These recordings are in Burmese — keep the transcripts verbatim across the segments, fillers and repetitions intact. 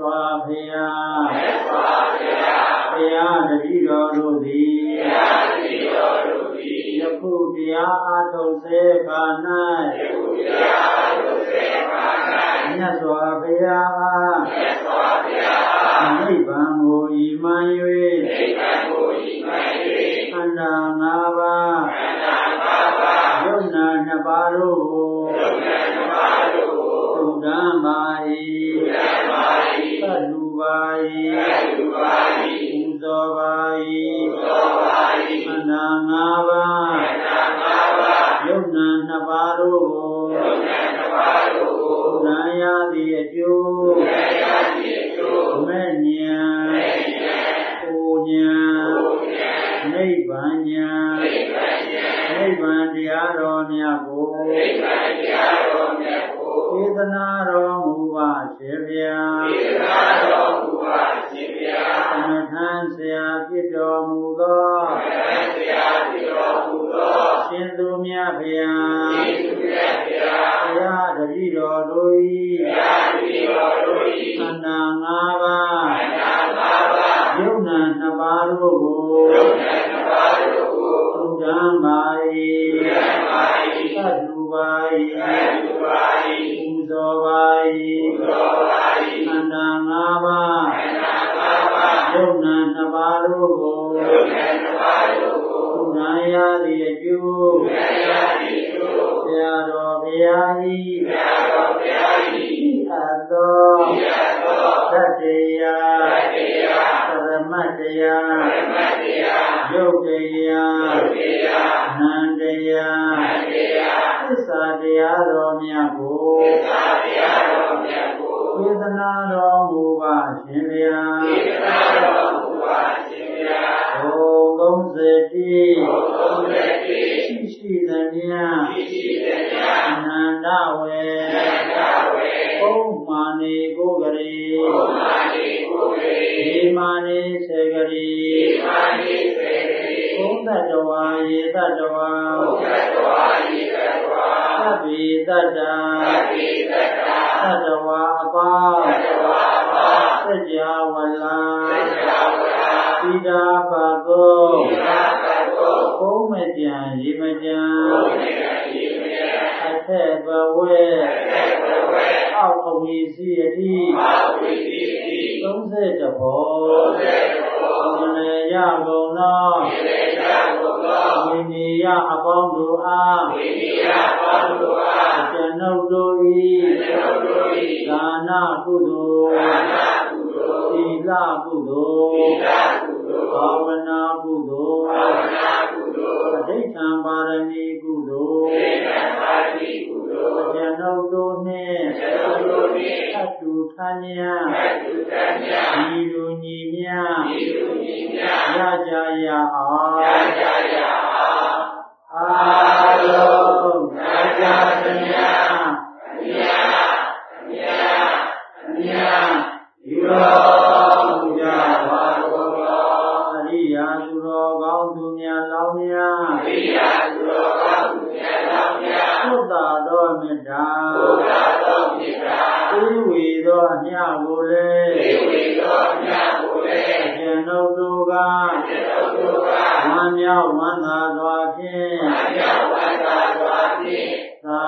စွာဘုရားမြတ်စွာဘုရားဘုရားတပည့်တော်တို့သည်ဘုရားတပည့်တော်တို့သည်ယခုတရားအားထုတ်စေခါ၌ယခုတရားအားထုတ်စေခါ၌မြတ်စွာဘုရားအားမြတ်စွာဘုရားအားနိဗ္ဗာန်ကိုဤမှန်၍နိဗ္ဗာန်ကိုဤမှန်၍ခန္ဓာ၅ပါးခန္ဓာ၅ပါးယုံနာနှစ်ပါးတို့ကိုယုံနာနှစ်ပါးတို့ကိုသုဒ္ဓံပါ၏သုဒ္ဓံပါ၏သတ္တုပါ၏သတ္တုပါ၏ပူဇော်ပါ၏ပူဇော်ပါ၏ခန္ဓာ၅ပါးခန္ဓာ၅ပါးယုံနာနှစ်ပါးတို့ကိုယုံနာနှစ်ပါးတို့ကိုဉာဏ်ရသည်အကျိုးဉာဏ်ရသည်အကျိုးမဲ့ဉာဏ်မဲ့ဉာဏ်ကိုဉာဏ်ကိုဉာဏ်နိဗ္ဗာန်ဉာဏ်နိဗ္ဗာန်ဉာဏ်နိဗ္ဗာန်တရားတော်မြတ်ကိုနိဗ္ဗာန်တရားတော်မြတ်ကိုသေသနာတော်မူပါရှင်ဗျာသေသနာတော်မူပါရှင်ဗျာသမထံဆရာဖြစ်တော်မူသောသမထံဆရာဖြစ်တော်မူသောရှင်သူမြတ်ဗျာရှင်သူမြတ်ဗျာဘုရားတပည့်တော်တို့၏ဘုရားတပည့်တော်တို့၏ခန္ဓာ၅ပါးခန္ဓာ၅ပါးယုံနာနှစ်ပါးတို့ကိုယုံနာနှစ်ပါးတို့ကိုသုဒ္ဓံပါ၏သုဒ္ဓံပါ၏သတ္တုပါ၏သတ္တုပါ၏ပူဇော်ပါ၏ပူဇော်ပါ၏ခန္ဓာ၅ပါးခန္ဓာ၅ပါးယုံနာနှစ်ပါးတို့ကိုယုံနာနှစ်ပါးတို့ကိုဉာဏ်ရသည်အကျိုးဉာဏ်ရသည်အကျိုးဆရာတော်ဘုရား၏ဆရာတော်ဘုရား၏အသောအသောသတ္တရားသတ္တရားပရမတ္တရားပရမတ္တရားယုတ်တရားယုတ်တရားနန္တရားနန္တရားသစ္စာတရားတော်မြတ်ကိုသစ္စာတရားတော်မြတ်ကိုသေသနာတော်မူပါရှင်ဗျာသေသနာတော်မူပါရှင်ဗျာဘုံသုံးဆယ်တိဘုံသုံးဆယ်တိရှိရှိသမျှရှိရှိသမျှအနန္တဝေအနန္တဝေဘုံမာနေကိုယ်ကလေးဘုံမာနေကိုယ်ကလေးဒီမာနေစေကလေးဒီမာနေစေကလေးဘုံတတ္တဝါယေတတ္တဝါဘုံတတ္တဝါယေတတ္တဝါသဗ္ဗေတတ္တာသဗ္ဗေတတ္တာသတ္တဝါအပါသတ္တဝါအပါသစ္စာဝလာသစ္စာဝလာသီတာဘကောသီတာဘကောဘုံမကြံရေမကြံဘုံမကြံရေမကြံအထက်ဘဝေအထက်ဘဝေအောက်အဝိစီအတိအောက်အဝိစီအတိသုံးဆယ်တဘောသုံးဆယ်တဘောမနေရကုန်သောမနေရကုန်သောဝိနည်းယအပေါင်းတို့အားဝိနည်းယအပေါင်းတို့အားကျွန်ုပ်တို့၏ကျွန်ုပ်တို့၏ဒါနကုသိုလ်ဒါနကုသိုလ်သီလကုသိုလ်သီလကုသိုလ်ဘာဝနာကုသိုလ်ဘာဝနာကုသိုလ်အဋ္ဌံပါရမီကုသိုလ်အဋ္ဌံပါရမီကုသိုလ်ကျွန်ုပ်တို့နှင့်ကျွန်ုပ်တို့နှင့်အတုထဉ္ညာအတုထဉ္ညာဤလူညီမြဤလူညီမြရကြရအောင်ရကြရအောင်အာလုံးရကြသမျှအမြတ်အမြတ်အမြတ်ယူတော်မူကြပါကုန်သောအရိယာသူတော်ကောင်းသူများလောင်းများအရိယာသူတော်ကောင်းသူများလောင်းများဘုဒ္ဓတော်မေတ္တာဘုဒ္ဓတော်မေတ္တာသိဝေသောအမြတ်ကိုလည်းသိဝေသောအမြတ်ကိုလည်းကျွန်ုပ်တို့ကကျွန်ုပ်တို့ကဝမ်းမြောက်ဝမ်းသာစွာဖြင့်ဝမ်းမြောက်ဝမ်းသာစွာဖြင့်သာ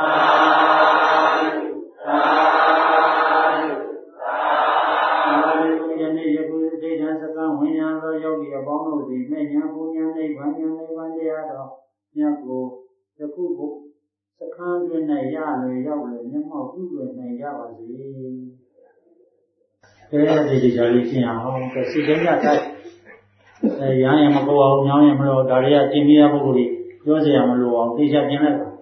သာယနေ့ယခုဒိဋ္ဌံစကံဝိညာဉ်သောယောဂီအပေါင်းတို့သည်မဲ့ညာပူညာနိဗ္ဗာန်ညာနိဗ္ဗာန်တရားတော်မြတ်ကိုယခုဘုစခန်းတွင်၌ရလွယ်ရောက်လွယ်မျက်မှောက်ပြုလွယ်နိုင်ကြပါစေ။အဲဒီဒီကြလေးရှင်းအောင်ကစီကင်းရတိုင်းအဲရရင်မကောအောင်ညောင်းရင်မလို့ဒါတွေကတင်ပြရပုဂ္ဂိုလ်ကြီးပြောစရာမလိုအောင်သိချပြင်လိုက်ပါ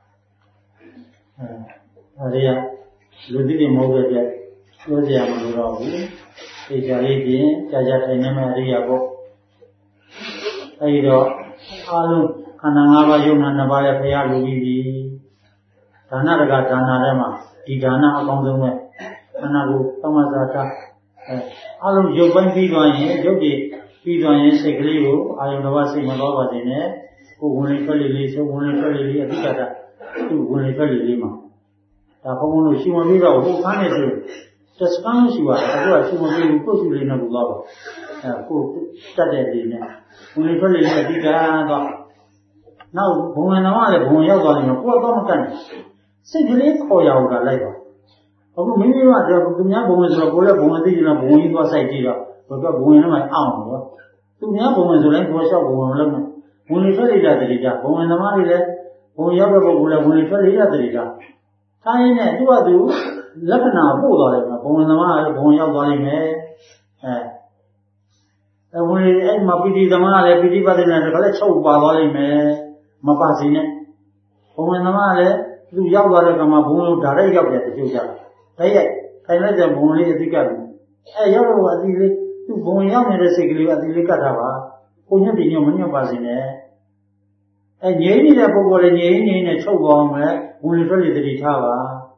အဲဒါတွေကလူသိတွေမဟုတ်တဲ့ပြောစရာမလိုတော့ဘူးသိချလေးပြင်ကြာကြာထိုင်နေမှအရိယာပေါ့အဲဒီတော့အားလုံးခန္ဓာ၅ပါးယုံနာနှစ်ပါးရဲ့ဘုရားလူကြီးပြီဒါနတကဒါနထဲမှာဒီဒါနအကောင်းဆုံးပဲခန္ဓာကိုသမ္မာဇာတာအဲအားလုံးရုပ်ပိုင်းပြီးသွားရင်ရုပ်ကြီးပြီးသွားရင်စိတ်ကလေးကိုအာယုံတော်စိတ်မတော်ပါစေနဲ့ကိုယ်ဝင်လေးထွက်လေးလေးသုံးဝင်လေးထွက်လေးလေးအဓိကတာသူ့ဝင်လေးထွက်လေးလေးမှာဒါဘုံဘုံတို့ရှိမပြီးတော့ဟိုခန်းနေဆို just can't you are, otherwise you will be put you in a love. Study only for the now, when I want to go in a poor company, simply call out a labor. Oh, maybe you are the Yabons or Bullet in a boy was idea, but got going on my arm. To Yabons was a woman, only for the other, when the money left, when Yabba will have only for the other. Tiny net, do I do? Lapana, Buddha, when the money, when Yabba only eight Mapidi the Male, Pidi Badin, the collection of Bavali, Mapasine. When the Male, do Yabba Mabu, direct up at the future. I let them only at the garden. A yellow was easy to bone young and a sickly at the Licatava, who had been your Basine. And ye need a book and ye in a choke bomb, only for the Ritava.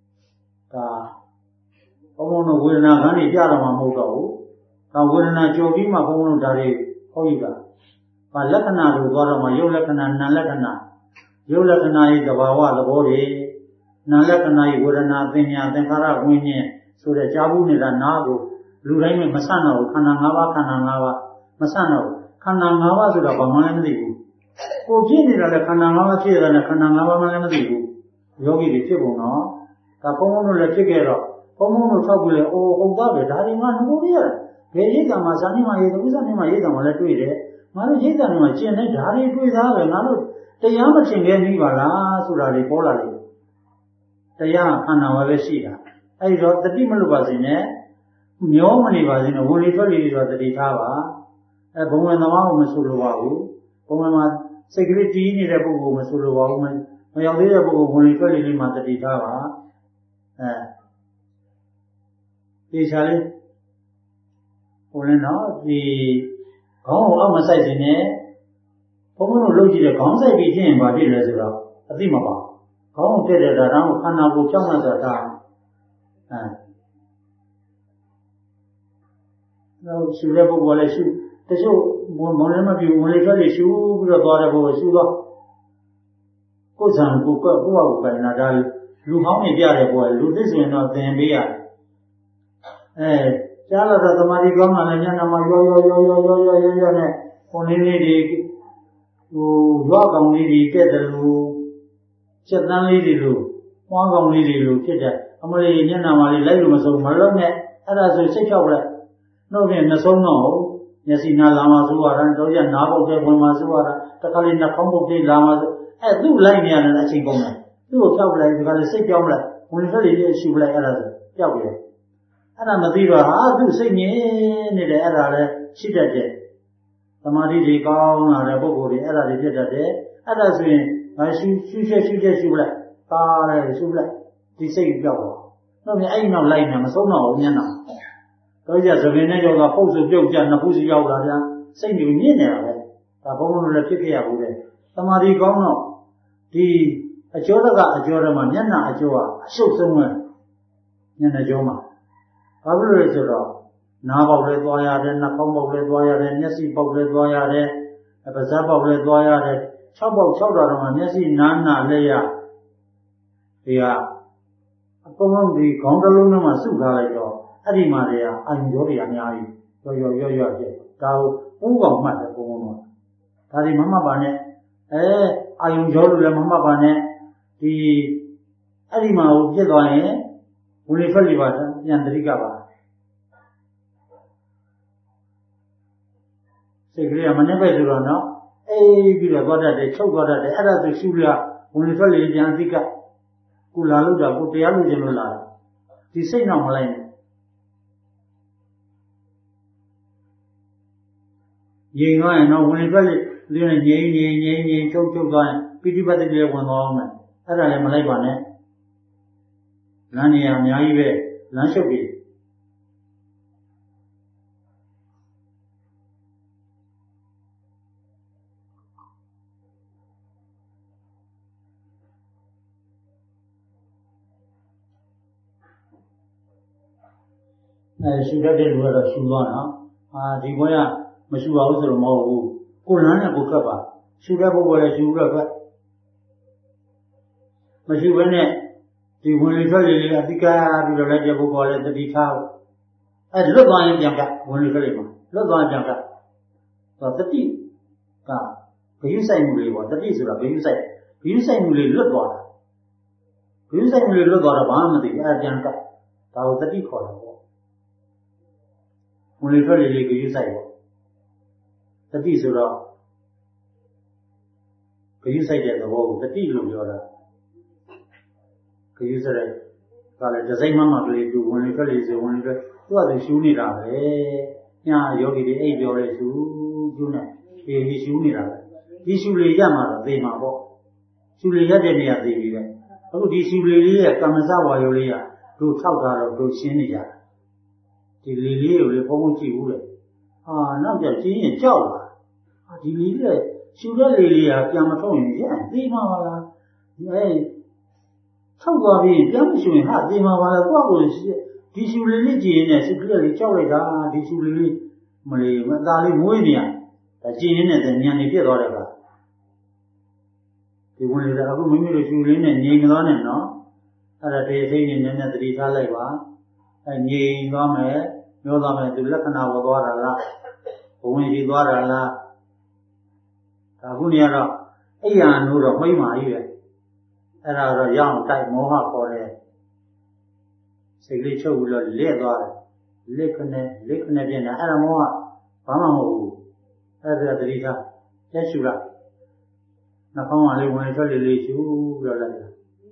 Oh, no, we're not any Yarama Moto. Now, we're not joking my bone dari Hoiga. But Lakana to Gorama, Yolakana, Nalakana. Yolakana is the Wawa, the body. Nalakana, Gurana, Vinya, Tenkara, Winnie, so the Jabu is a Nago, Lurame, Masano, Kanangava, Kanangava, Masano, Kanangava to the Bamandigu. Oh, Jenny, the Kanangava, and the Kanangava Mandigu. Yogi the Tibuno, Tapono, the Figaro, Pomono Tabule, oh, Ogabe, Dariman, who here. Vejita Masani, my Uzani, my Yedam, let me read. Marujita, my chin, and Dari to his other, Naru. The Yamachin gave me Vala, Surari, Polari. The Yam, Anna, Vesida. I thought the people was in it. No money was in a woolly furry was the Ditava. A woman of our Masuluau. Woman, security in a book of Masuluau. My other book of woolly furry in the Ditava. Is Harry? Only now the Gong of Masazine, Pomo looked at the Gongsa became body reservoir, a Dimaba. Gong did it around Hanabu Chamas at time. No, she never will issue. The show, one of you only tell issue, the God of a sugar. Cousin, who go out by Nadal, you how many other boy, do this one of the N B A. Eh. Chala the Marigama and Yana, yo, yo, yo, yo, yo, yo, yo, yo, only need to walk on the kettle, Chetan lady loo, walk on lady loo, Keta, Amali Yana Mali Lamas of Malone, and as a check out. No, we are so no, Yasina Lama Suara, and Doja Nabo, Masuara, Takalina Combo de Lamas, and do like me and a single man. Do a cow like the sick young lad, only very she like another. Yahweh. And I'm a diva, I do sing in the era, she did it. The Madi Gong, and a book, the era did it, and as we, I see, she said, she said, she black, car, she black, the same job. No, I ain't no line, I'm so no, Yana. So, yes, when I go to post of Joe Jan, the Pussy Yoga, same you in there, the bone of the Kiki out there. The Madi Gong, the Ajoraga, Ajoraman, Yana, Ajoa, show somewhere. Yana Joma. Cover is now of red wire and a comb of red wire and Nessie of red wire, a bazab of red wire, chop of chowder, Nessie Nana Leia. Yeah. Upon the Condaluna Suga, Adi Maria, and Joria Nyai, yo yo yo yo, Tao, Ugo Mata Pono. Tadi Mama Bane, eh, I enjoy the Mama Bane, the Adima Jedone. Only for Livata, Yandrigava. Secretary Manevazurana, a Villa Goda, the Chogoda, the Ada, the Suria, only for Yandica, Kulaluda, Putialu Gemula. The same normal. Ying, I know only for Lina, Yen, Yen, Yen, Yen, Chogo, Pity by the day one woman. Ada Malabane. Nania, Naive, Nanshobi. Should have been where a Shulana, ah, the Goya, Mashua was a more Kulana Bukaba. Should have a word as you rubber. But she went ဒီဝင်လေထွက်လေလေးအတိကပြီးတော့လည်းကြဖို့ပေါ်လဲတတိထားအဲလွတ်သွားရင်ပြန်ကဝင်လေထွက်လေမှာလွတ်သွားပြန်ကတော့တတိကဘယုဆိုင်မှုလေးပေါ့တတိဆိုတာဘယုဆိုင်ဘယုဆိုင်မှုလေးလွတ်သွားတာဘယုဆိုင်မှုလေးလွတ်သွားတော့ဘာမှမသိဘူးအဲပြန်ကဒါကိုတတိခေါ်တာပေါ့ဝင်လေထွက်လေလေးဘယုဆိုင်ပေါ့တတိဆိုတော့ဘယုဆိုင်တဲ့သဘောကိုတတိလို့ပြောတာဘယုဆိုတဲ့ကလည်းဒစိမ့်မမကလေးသူဝင်လေထွက်လေဆိုဝင်လေထွက်သူကသူရှူးနေတာပဲညာယောဂီတွေအိပ်ပြောတဲ့ရှူးရှူးနေဒီဒီရှူးနေတာပဲဒီရှူလေးရမှာတော့သိမှာပေါ့ရှူလေးရတဲ့နေရာသိပြီပဲအခုဒီရှူလေးလေးရဲ့ကမ္မစဝါယောလေးကတို့ထောက်တာတော့တို့ရှင်းနေကြတယ်ဒီလေးလေးကိုလေဘုံဘုံကြည့်ဘူးလေအာနောက်ကျကျင်းရင်ကြောက်လာအာဒီလေးလေးရှူတဲ့လေးလေးကပြန်မထုတ်ရင်ပြန်သိမှာပါလားဒီအဲထောက်သွားပြီးပြန်မရှူရင်ဟာသိမှာပါလားကိုယ့်ကိုဒီရှူလေးလေးကြည့်ရင်လည်းစိတ်ကလေးကြောက်လိုက်တာဒီရှူလေးလေးမလေးမသားလေးမွေးနေရဒါကြည့်နေတဲ့ဉာဏ်နေပြည့်သွားတယ်ကဒီဝင်လေအခုမိမိတို့ရှူလေးနဲ့ငြိမ်သွားတယ်နော်အဲ့ဒါတေသိနေနည်းနည်းသတိထားလိုက်ပါအဲငြိမ်သွားမယ်ပြောသွားမယ်သူလက္ခဏာပေါ်သွားတာလားဘဝင်ကြီးသွားတာလားဒါခုနေရတော့အိယာနိုးတော့မိမ့်ပါကြီးပဲအဲ့ဒါတော့ရောင်းတိုက်မောဟခေါ်တယ်စိတ်လေးချုပ်ပြီးတော့လက်သွားတယ်လက်ခနဲ့လက်ခနဲ့ပြင်တာအဲ့ဒါမောဟဘာမှမဟုတ်ဘူးအဲ့ဒါတတိထားလက်ရှူလိုက်နှာခေါင်းကလေးဝင်ထွက်လေးလေးရှူပြီးတော့လိုက်တာ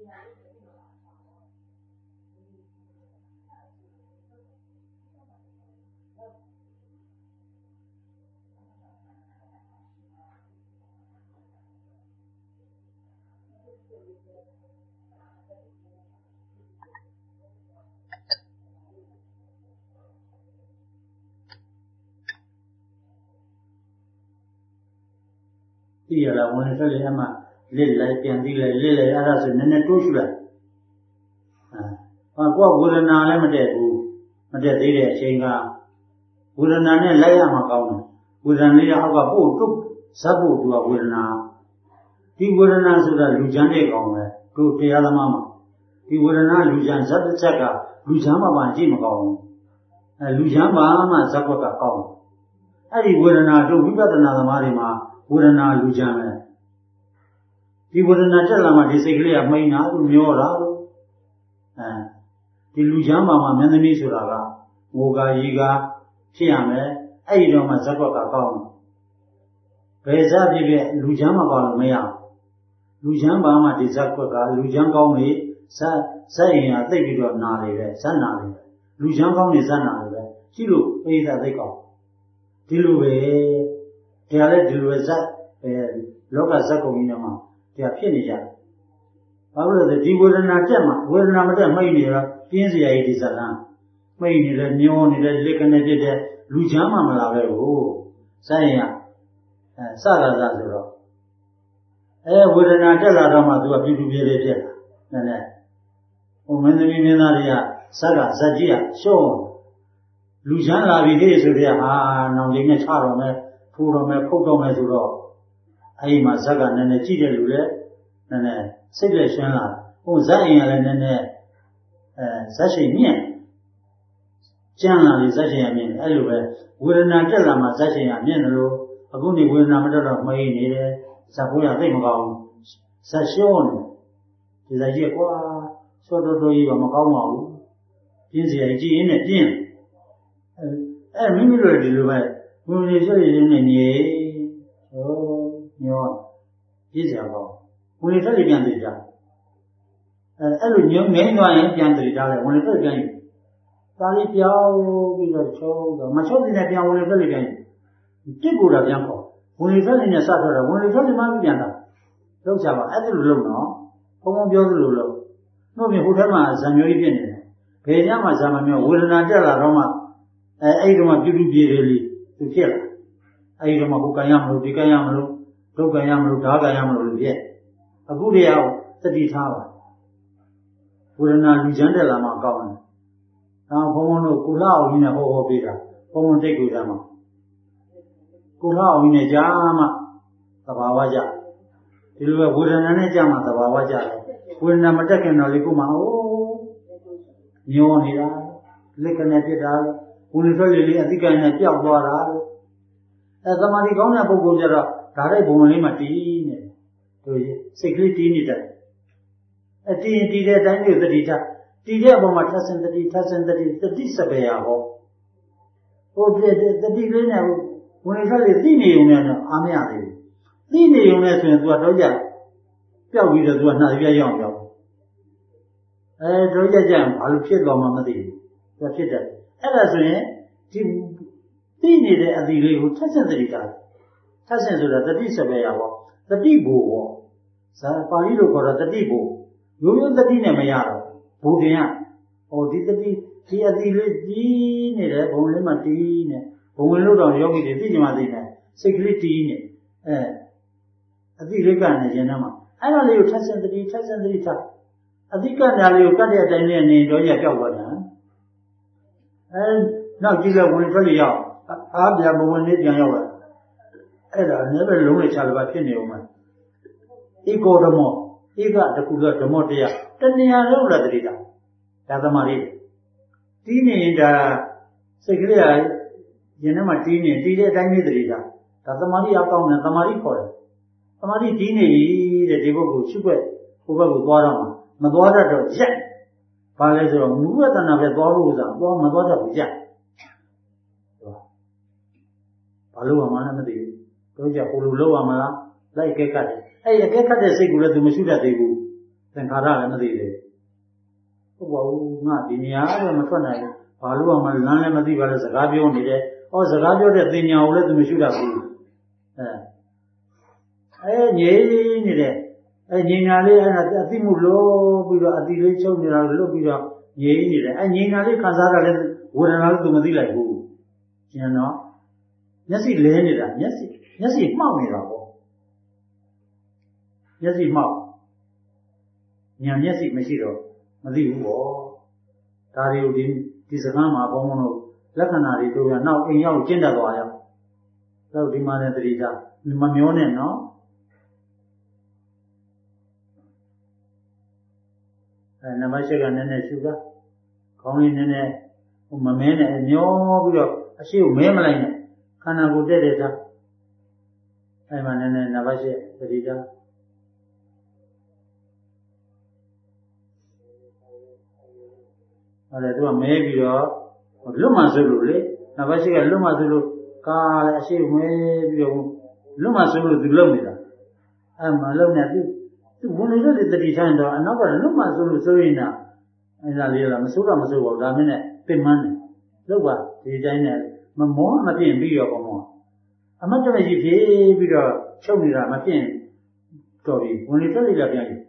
သိရလားဝင်ထွက်လေအမှလစ်လိုက်ပြန်ပြီးလိုက်လစ်လိုက်အဲ့ဒါဆိုနည်းနည်းတိုးရှူလိုက်ဟာကိုယ်ကဝေဒနာလည်းမတည့်ဘူးမတည့်သေးတဲ့အချိန်ကဝေဒနာနဲ့လိုက်ရမှာကောင်းတယ်ဝေဒနာလေးအောက်ကပို့တုတ်ဇက်ဖို့သူကဝေဒနာဒီဝေဒနာဆိုတာလူချမ်းတဲ့ကောင်းပဲတို့တရားသမားမှာဒီဝေဒနာလူချမ်းဇက်တစ်ချက်ကလူချမ်းမှာပါကြည့်မကောင်းဘူးအဲလူချမ်းပါမှဇက်ကွက်ကကောင်းအဲ့ဒီဝေဒနာတို့ဝိပဿနာသမားတွေမှာဝေဒနာလူချမ်းပဲဒီဝေဒနာတက်လာမှဒီစိတ်ကလေးကမှိန်တာသူမျောတာလို့အဲဒီလူချမ်းပါမှာမင်းသမီးဆိုတာကငိုကရီကဖြစ်ရမယ်အဲ့ဒီတော့မှဇက်ကွက်ကကောင်းတယ်ဘယ်ဇက်ဖြစ်ဖြစ်လူချမ်းမကောင်းလို့မရလူချမ်းပါမှဒီဇက်ကွက်ကလူချမ်းကောင်းနေဇက်ဇက်ရင်ကသိပ်ပြီးတော့နာလေပဲဇက်နာလေပဲလူချမ်းကောင်းနေဇက်နာလေပဲရှိလို့အိဒါသိကောင်းဒီလိုပဲတရားလည်းဒီလိုဇက်အဲလောကဇက်ကုန်ကြီးနဲ့မှတရားဖြစ်နေကြတယ်ဘာလို့လဲဒီဝေဒနာတက်မှဝေဒနာမတက်မှိတ်နေတော့ပြင်းစရာကြီးဒီဇက်လန်းမှိတ်နေတယ်မျောနေတယ်လက်ကနေဖြစ်တယ်လူချမ်းမှမလာပဲကိုဇက်ရင်ကအဲစကားစားဆိုတော့အဲဝေဒနာတက်လာတော့မှသူကပြူပြူပြေးလေးဖြစ်လာနည်းနည်းဟိုမင်းသမီးမင်းသားတွေကဇက်ကဇက်ကြီးကရှုံးလူချမ်းလာပြီလေဆိုတဲ့ဟာနောင်ကြီးနဲ့ချတော့မယ်ဖူတော့မယ်ဖုတ်တော့မယ်ဆိုတော့အဲဒီမှာဇက်ကနည်းနည်းကြည့်တဲ့လူလည်းနည်းနည်းစိတ်လက်ရှင်းလာဟိုဇက်ရင်ကလည်းနည်းနည်းအဲဇက်ရှိမြင့်ကျန်းလာပြီဇက်ရှိရမြင့်အဲ့လိုပဲဝေဒနာတက်လာမှဇက်ရှိရမြင့်တယ်လို့အခုနေဝေဒနာမတက်တော့မှိနေတယ်ဇက်ကိုရသိမကောင်းဇက်ရှုံးနေဒီဇက်ကြီးကွာစောတော်တော်ကြီးကမကောင်းပါဘူးပြင်းစရာကြီးရင်းနဲ့ပြင်းအဲအဲမိမိတို့ဒီလိုပဲဝင်နေဆွေရင်းနဲ့ညေဟောညောပြင်းစရာကောင်းဝင်နေထွက်လေပြန်တည်ကြအဲအဲ့လိုညုံငိမ့်သွားရင်ပြန်တည်ကြတယ်ဝင်နေထွက်ပြန်ယူဒါလေးပြောင်းပြီးတော့ချုံးတော့မချုံးနေတဲ့ပြန်ဝင်နေထွက်လေပြန်ယူတစ်ကိုယ်တော့ပြန်ခေါ်ဝင်လေထွက်လေနဲ့စထွက်တော့ဝင်လေထွက်လေမှပြန်တာလောက်ချပါအဲ့ဒါလိုလုပ်နော်ဘုံဘုံပြောသလိုလုပ်နှုတ်ပြဟိုထက်မှဇံမျိုးကြီးဖြစ်နေတယ်ဘယ်ကြမှာဇံမမျိုးဝေဒနာတက်လာတော့မှအဲအဲ့ဒီတော့မှပြူပြူပြေလေးလေးသူဖြစ်လာအဲ့ဒီတော့မှဟိုကံရမလို့ဒီကံရမလို့ဒုက္ခရမလို့ဓာကံရမလို့လို့ဖြစ်အခုတည်းကသတိထားပါဝေဒနာလူချမ်းတက်လာမှကောင်းတယ်ဒါဘုံဘုံတို့ကုလအောင်ကြီးနဲ့ဟောဟောပေးတာဘုံဘုံတိတ်ကိုကြမှာကုလအောင်ကြီးနဲ့ကြာမှသဘာဝကြဒီလိုပဲဝေဒနာနဲ့ကြာမှသဘာဝကြတယ်ဝေဒနာမတက်ခင်တော့လေကိုမှအိုးညောနေတာလက်ကနဲ့ဖြစ်တာဝင်လေထွက်လေလေးအသိကံနဲ့ပျောက်သွားတာအဲသမာဓိကောင်းတဲ့ပုဂ္ဂိုလ်ကျတော့ဒါတဲ့ဘုံလေးမှတီးနေတို့စိတ်ကလေးတီးနေတယ်အတီးတီးတဲ့အတိုင်းကိုတတိထားတီးတဲ့အပေါ်မှာထပ်ဆင်တတိထပ်ဆင်တတိတတိစပယ်ရဟောဟိုတတိလေးနဲ့ဝင်လေထွက်လေသိနေုံနဲ့တော့အားမရသေးဘူးသိနေုံနဲ့ဆိုရင် तू ကတော့ကြပျောက်ပြီးတော့ तू ကနှာပြရအောင်ပြောအဲတို့ကြကြဘာလို့ဖြစ်သွားမှမသိဘူးသူဖြစ်တယ်အဲ့ဒါဆိုရင်ဒီသိနေတဲ့အသီလေးကိုထပ်ဆင့်တတိတာထပ်ဆင့်ဆိုတာတတိစပယ်ရပေါ့တတိဘူပေါ့ဇာပါဠိလိုခေါ်တော့တတိဘူရိုးရိုးတတိနဲ့မရတော့ဘူတင်ကဟိုဒီတတိဒီအသီလေးတီးနေတယ်ဘုံလေးမှတီးနေဘုံဝင်လို့တော့ယောဂီတွေသိကြမှာသိနေစိတ်ကလေးတီးနေအဲအသီလေးကနေရင်ထဲမှာအဲ့ဒါလေးကိုထပ်ဆင့်တတိထပ်ဆင့်တတိထားအဓိကညာလေးကိုကတ်တဲ့အတိုင်းနဲ့နေတော့ရပြောက်သွားတယ်အဲနောက်ကြည့်လိုက်ဝင်ထွက်လို့ရအောင်အားပြန်မဝင်နေပြန်ရောက်လာအဲ့ဒါလည်းပဲလုံးလေးချလို့ပါဖြစ်နေအောင်မှာဧကောဓမောဧကတခုကဓမောတရားတဏှာလုံးလာတတိတာဒါသမာဓိတီးနေရင်ဒါစိတ်ကလေးကရင်ထဲမှာတီးနေတီးတဲ့အတိုင်းနဲ့တတိတာဒါသမာဓိအကောင်းနဲ့သမာဓိခေါ်တယ်သမာဓိတီးနေပြီတဲ့ဒီဘုတ်ကိုရှုွက်ဟိုဘက်ကိုသွားတော့မှာမသွားတတ်တော့ရက်ဘာလဲဆိုတော့မူဝတ္တနာပဲသွားလို့ဆိုတာသွားမသွားတတ်ဘူးရက်ဘာလို့မှမသိဘူးတို့ကြဟိုလိုလောက်ရမလားလိုက်ကဲကတ်တယ်အဲ့အကဲကတ်တဲ့စိတ်ကိုလည်းသူမရှိတတ်သေးဘူးသင်္ခါရလည်းမသိသေးဘူးဟုတ်ပါဘူးငါဒီနေရာတော့မထွက်နိုင်ဘူးဘာလို့မှလမ်းလည်းမသိပါလို့စကားပြောနေတယ်ဟောစကားပြောတဲ့သင်ညာကိုလည်းသူမရှိတတ်ဘူးအဲအဲငြိနေတယ်အဲငြိညာလေးအဲ့ဒါအသိမှုလို့ပြီးတော့အတိလေးချုပ်နေတာလွတ်ပြီးတော့ငြိနေတယ်အဲငြိညာလေးခံစားတာလည်းဝေဒနာလည်းသူမသိလိုက်ဘူးကျန်တော့မျက်စိလဲနေတာမျက်စိမျက်စိမှောက်နေတာပေါ့မျက်စိမှောက်ညာမျက်စိမရှိတော့မသိဘူးပေါ့ဒါတွေကိုဒီဒီစကားမှာဘုံဘုံတို့လက္ခဏာတွေတို့ရနောက်အိမ်ရောက်ကျင့်တတ်သွားရအောင်တော့ဒီမှာလည်းတတိယမမျောနဲ့နော်အဲနံပါတ်၈ကနည်းနည်းရှုတာခေါင်းလေးနည်းနည်းမမဲနဲ့မျောပြီးတော့အရှိကိုမဲမလိုက်နဲ့ခန္ဓာကိုယ်တက်တဲ့သားအဲမှာနည်းနည်းနံပါတ်၈တတိယအဲ့ဒါသူကမဲပြီးတော့လွတ်မှဆိုလို့လေနံပါတ်၈ကလွတ်မှဆိုလို့ကာလည်းအရှိမဲပြီးတော့လွတ်မှဆိုလို့သူလုံနေတာအဲမှာလုံနေသူသူဝင်လို့တတိထိုင်တော့အနောက်ကလွတ်မှဆိုလို့ဆိုရင်တော့အဲ့ဒါလေးကမစိုးတော့မစိုးပါဘူးဒါမင်းနဲ့ပင်မန်းတယ်လောက်ပါဒီတိုင်းနဲ့မမောမပြင်းပြီးတော့ဘောမောအမတ်တမကြီးဖြေးပြီးတော့ချုပ်နေတာမပြင်းတော့ပြီဝင်လေထွက်လေလည်းပြန်ပြီ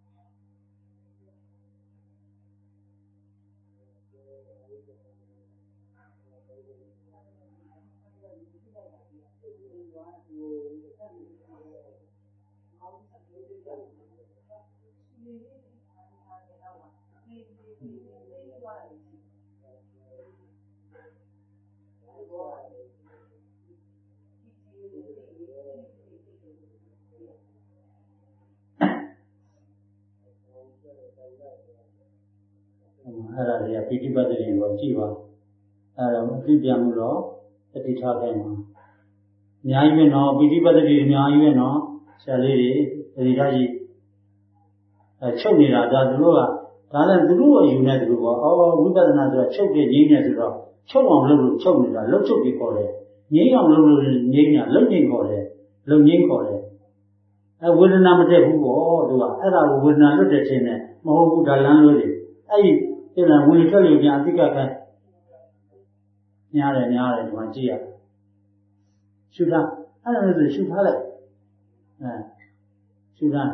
အဲ့ဒါတွေကပိဋိပတ်တိကိုကြည့်ပါအဲ့ဒါအသိပြန်လို့တော့တတိထားခိုင်းပါအများကြီးပဲနော်ပိဋိပတ်တိအများကြီးပဲနော်ဆရာလေးတွေတတိထားကြီးအဲချုပ်နေတာဒါသူတို့ကဒါလည်းသူတို့အယူနဲ့သူတို့ပေါ့အော်ဝိပဿနာဆိုတာချုပ်တဲ့ငြိမ်းနေဆိုတော့ချုပ်အောင်လုပ်လို့ချုပ်နေတာလှုပ်ချုပ်ပြီးခေါ်တယ်ငြိမ်းအောင်လုပ်လို့ငြိမ်းတာလှုပ်ငြိမ်းခေါ်တယ်လှုပ်ငြိမ်းခေါ်တယ်အဲဝေဒနာမတက်ဘူးပေါ့သူကအဲ့ဒါကိုဝေဒနာလွတ်တဲ့ခြင်းနဲ့မဟုတ်ဘူးဒါလမ်းလို့တွေအဲ့ဒီအဲ့ဒါဝင်ထွက်လို့ပြန်အတိကခိုင်းညားတယ်ညားတယ်ဒီမှာကြည့်ရရှုထားအဲ့ဒါလို့ဆိုရှုထားလိုက်အဲရှုထား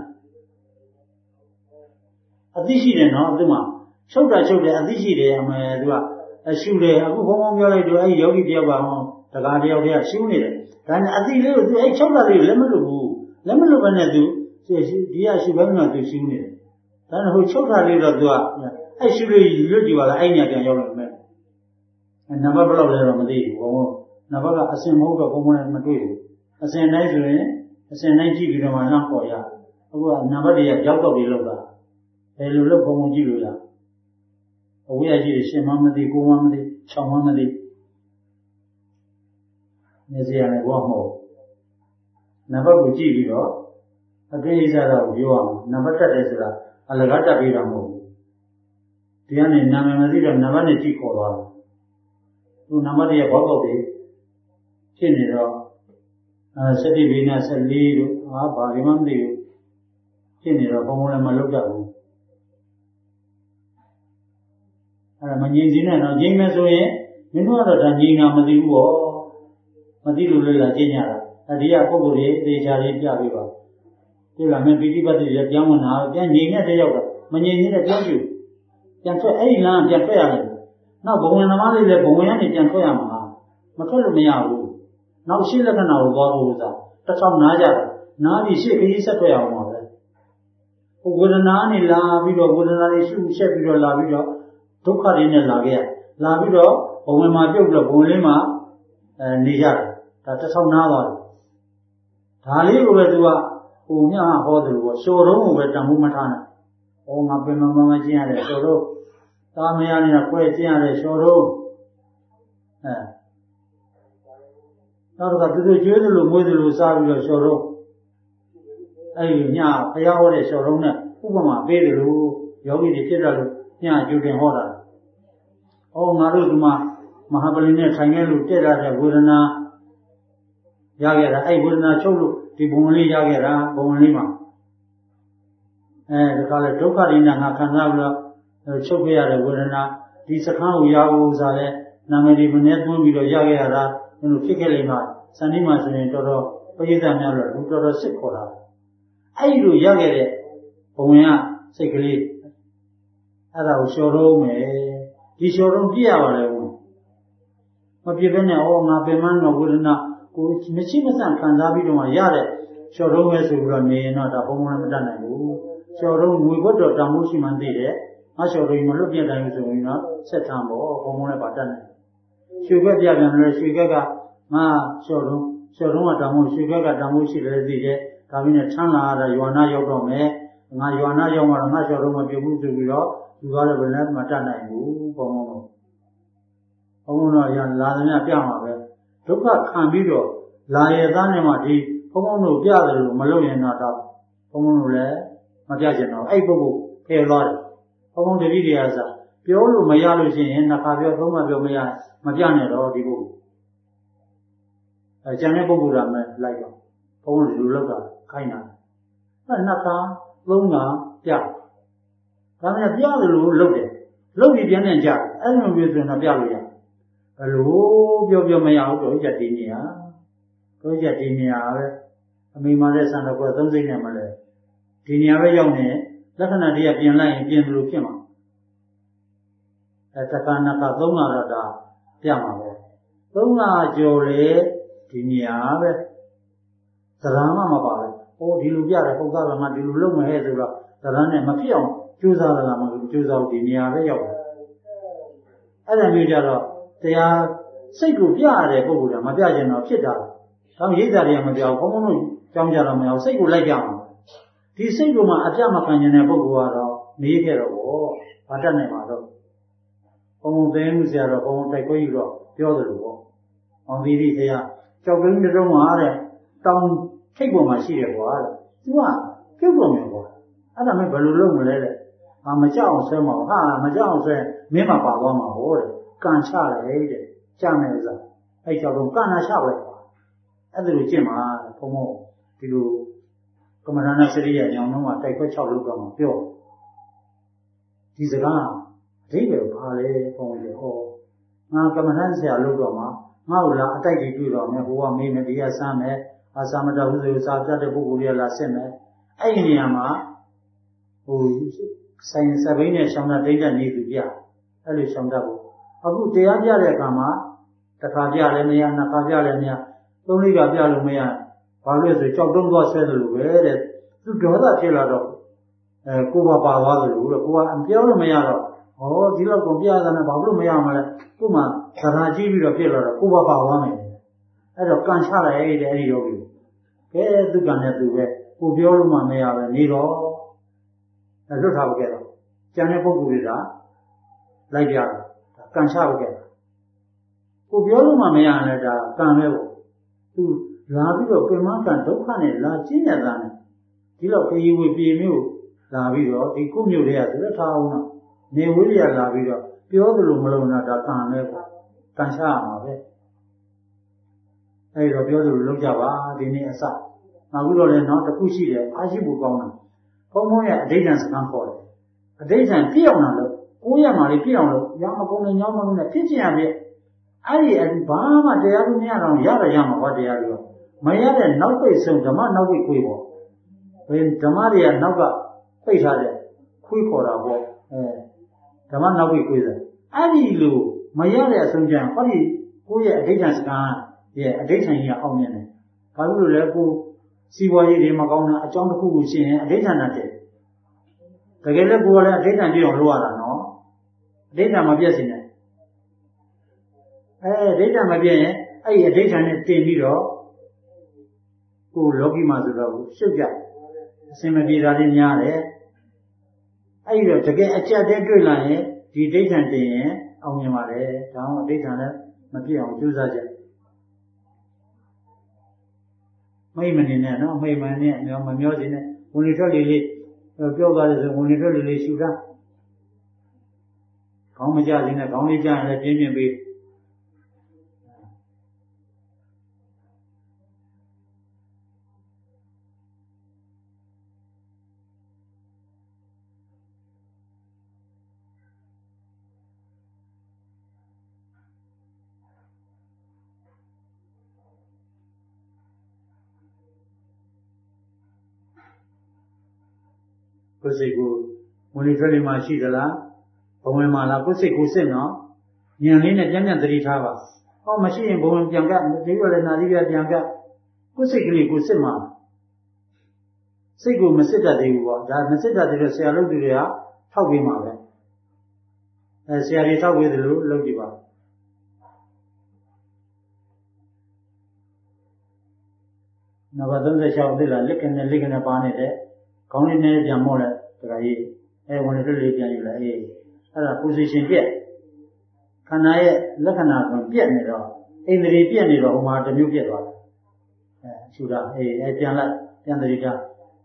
အသိရှိတယ်နော်သူ့မှာချုပ်တာချုပ်တယ်အသိရှိတယ်အမေသူကအရှုတယ်အခုဘုံဘုံပြောလိုက်တော့အဲ့ဒီယောဂီတယောက်ကဟောတကားတယောက်တည်းကရှုနေတယ်ဒါနဲ့အသိလေးကိုသူအဲ့ချုပ်တာလေးလက်မလွတ်ဘူးလက်မလွတ်ဘဲနဲ့သူဒီကရှုဘက်မှာသူရှုနေတယ်ဒါနဲ့ဟိုချုပ်တာလေးတော့သူကအဲ့ရှုလေးလွတ်ကြည့်ပါလားအဲ့ညာပြန်ရောက်လာမယ်နံပါတ်ဘယ်လောက်လဲတော့မသိဘူးဘုံဘုံနံပါတ်ကအစင်မဟုတ်တော့ဘုံဘုံနဲ့မတွေ့ဘူးအစင်တိုင်းဆိုရင်အစင်တိုင်းကြည့်ပြီးတော့မှနောက်ပေါ်ရအခုကနံပါတ်တွေကရောက်တော့ပြီးလောက်တာ bel lu lu bong ji lu la awe ya ji shin ma ma thi ko ma ma thi chao ma ma thi ne se ya ne bo mo na ba ko ji bi doအတွင်းဣဇာတော့ပြောအောင်နံပါတ်တက်တယ်ဆိုတာအလကားတက်ပြီးတော့မဟုတ်ဘူးတရားနဲ့နာမည်မသိတော့နံပါတ်နဲ့ကြည့်ခေါ်သွားတယ်သူနံပါတ်ရဲ့ဘောက်ပေါက်တွေဖြစ်နေတော့အဲစတိဘိနာဆယ်လေးတို့ဟာဘာဒီမှမသိဘူးဖြစ်နေတော့ဘုံဘုံလည်းမလုပ်တတ်ဘူးအဲမငြိမ်စင်းနဲ့တော့ငြိမ်မယ်ဆိုရင်မင်းတို့ကတော့ဒါငြိမ်တာမသိဘူးပေါ့မသိလို့လည်းလာကျင့်ကြတာအဲဒီကပုံကိုယ်တွေသေချာလေးပြပေးပါဒီကမင်းပိဋိပတ်တိရပြောင်းဝင်တာပြန်ငြိမ်တဲ့တယောက်တော့မငြိမ်နေတဲ့ပြောင်းယူပြန်ထွက်အဲ့ဒီလမ်းပြန်ထွက်ရတယ်နောက်ဘုံဝင်သမားလေးလည်းဘုံဝင်ကနေပြန်ထွက်ရမှာမထွက်လို့မရဘူးနောက်ရှေ့လက္ခဏာကိုသွားဖို့သာတစ်ချောင်းနားကြတာနားပြီးရှေ့ခရီးဆက်ထွက်ရအောင်ပါပဲဟိုဝေဒနာနဲ့လာပြီးတော့ဝေဒနာတွေရှုရှက်ပြီးတော့လာပြီးတော့ဒုက္ခတွေနဲ့လာခဲ့ရလာပြီးတော့ဘုံဝင်မှာပြုတ်ပြီးတော့ဘုံလေးမှာအဲနေကြတယ်ဒါတစ်ချောင်းနားသွားတယ်ဒါလေးကိုပဲသူကဟိုမြဟောတယ်လို့ပေါ့လျှော်တော့ကိုပဲတန်ဖို့မထားနဲ့။ဩငါပင်မမမကျင့်ရတယ်လျှော်တော့သားမရနေတာကွဲကျင့်ရတယ်လျှော်တော့အဲနောက်တော့သူတို့ကျွေးတယ်လို့မွေးတယ်လို့စားပြီးတော့လျှော်တော့အဲ့ဒီမြဘုရားဟောတဲ့လျှော်တော့နဲ့ဥပမာပေးတယ်လို့ယောဂီတွေဖြစ်တယ်လို့မြကျူတင်ဟောတာ။ဩငါတို့ဒီမှာမဟာပလီနဲ့ထိုင်ခဲ့လို့တက်လာတဲ့ဝေဒနာရခဲ့တာအဲ့ဝေဒနာချုပ်လို့ဒီဘုံလေးရခဲ့တာဘုံလေးမှာအဲဒါကလည်းဒုက္ခရင်းနဲ့ငါခံစားပြီးတော့ချုပ်ခဲ့ရတဲ့ဝေဒနာဒီစခန်းကိုရဖို့စားတဲ့နာမည်ဒီမနဲ့သွင်းပြီးတော့ရခဲ့ရတာဘယ်လိုဖြစ်ခဲ့လိမ့်မှာစန္ဒီမှာဆိုရင်တော်တော်ပရိသတ်များလို့တော်တော်စစ်ခေါ်တာအဲ့ဒီလိုရခဲ့တဲ့ဘုံကစိတ်ကလေးအဲ့ဒါကိုလျှော်တော့မယ်ဒီလျှော်တော့ပြရပါလေဦးမပြည့်ဘဲနဲ့ဩငါပင်မငါဝေဒနာကိုမရှိမဆန့်ခံစားပြီးတော့မှရတဲ့လျှော်တော့ပဲဆိုပြီးတော့နေရင်တော့ဒါဘုံဘုံလည်းမတတ်နိုင်ဘူးလျှော်တော့ငွေဘတ်တော်တန်ဖိုးရှိမှသိတယ်ငါလျှော်တော့မလွတ်ပြတ်တိုင်းဆိုရင်တော့ဆက်ထမ်းပေါ့ဘုံဘုံလည်းပါတတ်နိုင်ရွှေဘက်ပြပြန်လို့ရွှေဘက်ကငါလျှော်တော့လျှော်တော့ကတန်ဖိုးရွှေဘက်ကတန်ဖိုးရှိတယ်သိတယ်ဒါပြီးနဲ့ထမ်းလာရတာရွာနာရောက်တော့မယ်ငါရွာနာရောက်မှတော့ငါလျှော်တော့မပြုတ်ဘူးဆိုပြီးတော့ယူသွားတယ်ဘယ်နဲ့မှတတ်နိုင်ဘူးဘုံဘုံတော့ဘုံဘုံတော့ရလာသမျှပြမှာပဲဒုက္ခခံပြီးတော့လာရသားနဲ့မှဒီဘုံဘုံတို့ပြတယ်လို့မလုပ်ရင်တော့ဘုံဘုံတို့လည်းမပြချင်တော့အဲ့ပုဂ္ဂိုလ်ဖယ်သွားတယ်ဘုံဘုံတတိတရားစားပြောလို့မရလို့ရှိရင်နှစ်ခါပြောသုံးခါပြောမရမပြနဲ့တော့ဒီပုဂ္ဂိုလ်အဲကျန်တဲ့ပုဂ္ဂိုလ်ကမှလိုက်တော့ဘုံဘုံလူလောက်ကခိုင်းတာအဲ့နှစ်ခါသုံးခါပြဒါမှပြတယ်လို့လုပ်တယ်လုပ်ပြီးပြန်နေကြအဲ့လိုမျိုးဆိုရင်တော့ပြလို့ရဘယ်လိုပြောပြောမရဘူးတော့ကြက်တင်းနေရတော့ကြက်တင်းနေရပဲအမိမာတဲ့ဆန္ဒကွယ်သုံးစိတ်နဲ့မလဲဒီနေရာပဲရောက်နေလက္ခဏာတွေကပြင်လိုက်ရင်ပြင်လို့ဖြစ်မှာအဲတက္ကနာကသုံးလာတော့ဒါပြမှာပဲသုံးလာကြော်လေဒီနေရာပဲသရဏမပါပဲဟိုဒီလိုပြတယ်ပုဂ္ဂဗမာဒီလိုလုပ်မယ်ဆိုတော့သရဏနဲ့မဖြစ်အောင်ကြိုးစားရတာမဟုတ်ကြိုးစားဒီနေရာပဲရောက်တယ်အဲ့ဒါမျိုးကြတော့တရားစိတ်ကိုပြရတဲ့ပုဂ္ဂိုလ်ကမပြချင်တော့ဖြစ်တာဒါမှရိတ်တာတွေကမပြောဘူးဘုံဘုံတို့ကြောင်းကြတော့မရဘူးစိတ်ကိုလိုက်ပြမှာဒီစိတ်ကိုမှအပြမခံကျင်တဲ့ပုဂ္ဂိုလ်ကတော့နေခဲ့တော့ဗောဘာတတ်နိုင်မှာတော့ဘုံဘုံသိမှုဆရာတော့ဘုံဘုံတိုက်ခွဲယူတော့ပြောသလိုဗောအောင်သီရိတရားကြောက်ကလေးတစ်လုံးမှာတဲ့တောင်ထိပ်ပေါ်မှာရှိတယ်ကွာတဲ့သူကပြုတ်ကုန်တယ်ကွာအဲ့ဒါမဲ့ဘယ်လိုလုပ်မလဲတဲ့ဟာမကြောက်အောင်ဆွဲမှာဟာမကြောက်အောင်ဆွဲမင်းမပါသွားမှာဟောတဲ့ကန်ချတယ်တဲ့ကြားမယ်ဥစားအဲ့ကြောက်တော့ကန်နာချပဲကွာအဲ့ဒါလိုကျင့်မှာဘုံဘုံဒီလိုကမ္မဋ္ဌာန်းစရိယညောင်တော့မှတိုက်ခွဲ၆လုပ်တော့မှပြောဒီစကားအဓိပ္ပာယ်ဘာလဲဘုံကြီးဟောငါကမ္မဋ္ဌာန်းဆရာလုပ်တော့မှငါ့ကိုလာအတိုက်ကြီးတွေ့တော့မယ်ဟိုကမေးမယ်ဒီကစမ်းမယ်အာသာမတဟုဆိုစာပြတဲ့ပုဂ္ဂိုလ်တွေကလာစစ်မယ်အဲ့ဒီနေရာမှာဟိုဆိုင်စပိန်းနဲ့ရှောင်းတာဒိဋ္ဌနေသူပြအဲ့လိုရှောင်းတတ်ဖို့အခုတရားပြတဲ့အခါမှာတစ်ခါပြလည်းမရနှစ်ခါပြလည်းမရသုံးလေးခါပြလို့မရဘာလို့လဲဆိုကြောက်တုံးသွားဆွဲတယ်လို့ပဲတဲ့သူဒေါသဖြစ်လာတော့အဲကိုယ်ပါပါသွားတယ်လို့တဲ့ကိုကအပြောလို့မရတော့ဟောဒီလောက်ကိုပြရတာနဲ့ဘာလို့မရမလဲကို့မှာသရာကြီးပြီးတော့ဖြစ်လာတော့ကိုယ်ပါပါသွားမယ်အဲ့တော့ကန်ချလိုက်အဲ့ဒီအဲ့ဒီယောဂီကဲသူကနဲ့သူပဲကိုပြောလို့မှမရပဲနေတော့လွတ်ထားပါခဲ့တော့ကျန်တဲ့ပုဂ္ဂိုလ်တွေကလိုက်ပြတာကံချဖို့ခဲ့ကိုပြောလို့မှမရရင်လည်းဒါကံပဲပေါ့သူလာပြီးတော့ပြင်မကံဒုက္ခနဲ့လာကျင့်ရတာနဲ့ဒီလောက်ခရီးဝေပြေမျိုးလာပြီးတော့ဒီကုမြို့တွေကဆိုတော့ထားအောင်တော့နေဝေးရလာပြီးတော့ပြောသလိုမလုံးတာဒါကံပဲပေါ့ကံချရမှာပဲအဲဒီတော့ပြောသလိုလုပ်ကြပါဒီနေ့အစအခုတော့လည်းနောက်တစ်ခုရှိတယ်အားရှိဖို့ကောင်းတာဘုံဘုံရဲ့အဋိဌံစကားခေါ်တယ်အဋိဌံပြည့်အောင်လာလို့ကိုးရမှာလေးပြည့်အောင်လို့ရောင်းမကုန်နဲ့ညောင်းမကုန်နဲ့ဖြစ်ချင်ရပြည့်အဲ့ဒီအဲ့ဒီဘာမှတရားသူမရတော့ရတော့ရမှာဘာတရားလို့မရတဲ့နောက်ပိတ်ဆုံးဓမ္မနောက်ပိတ်ခွေးပေါ့ဘယ်ဓမ္မတွေကနောက်ကပိတ်ထားတဲ့ခွေးခေါ်တာပေါ့အဲဓမ္မနောက်ပိတ်ခွေးဆိုအဲ့ဒီလိုမရတဲ့အဆုံးကြံဟောဒီကိုယ့်ရဲ့အဋိဌံစကားရဲ့အဋိဌံကြီးကအောင်မြင်တယ်ဘာလို့လဲကိုစီးပွားရေးတွေမကောင်းတာအကြောင်းတစ်ခုခုရှိရင်အဋိဌံနဲ့တည်းတကယ်လည်းကိုယ်ကလည်းအဋိဌံပြည့်အောင်လုပ်ရတာနော်အဋိဌံမပြည့်စင်နဲ့အဲအဋိဌံမပြည့်ရင်အဲ့ဒီအဋိဌံနဲ့တင်ပြီးတော့ကိုလောကီမှာဆိုတော့ရှုပ်ကြအစင်မပြေတာလေးများတယ်အဲ့ဒီတော့တကယ်အကျက်တည်းတွေ့လာရင်ဒီအဋိဌံတင်ရင်အောင်မြင်ပါတယ်ဒါအောင်အဋိဌံလည်းမပြည့်အောင်ကြိုးစားကြမိမနေနဲ့နော်မိမနဲ့မျောမမျောစီနဲ့ဝင်လေထွက်လေလေးပြောသွားတယ်ဆိုဝင်လေထွက်လေလေးရှူတာခေါင်းမကြစီနဲ့ခေါင်းလေးကြရင်လည်းပြင်းပြင်းပေးကိုယ်စိတ်ကိုဝင်လေထွက်လေမှာရှိသလားဘဝင်မှာလားကိုယ်စိတ်ကိုစစ်နော်ဉာဏ်လေးနဲ့ပြန်ပြန်သတိထားပါဟောမရှိရင်ဘဝင်ပြန်ကဒီလိုလည်းနာသီးပြပြန်ကကိုယ်စိတ်ကလေးကိုစစ်မှာစိတ်ကိုမစစ်တတ်သေးဘူးပေါ့ဒါမစစ်တတ်သေးတဲ့ဆရာလုပ်သူတွေကထောက်ပေးမှာပဲအဲဆရာတွေထောက်ပေးသလိုလုပ်ကြည့်ပါနံပါတ်သုံး十六သိလားလက်ကနေလက်ကနေပါနေတဲ့ခေါင်းလေးနဲ့ပြန်မော့လိုက်တခါကြီးအဲဝင်လေထွက်လေပြန်ယူလိုက်အေးအဲ့ဒါ position ပြက်ခန္ဓာရဲ့လက္ခဏာကပြက်နေတော့အိန္ဒြေပြက်နေတော့ဟိုမှာတစ်မျိုးပြက်သွားတယ်အဲရှုတာအေးအဲပြန်လိုက်ပြန်သတိထား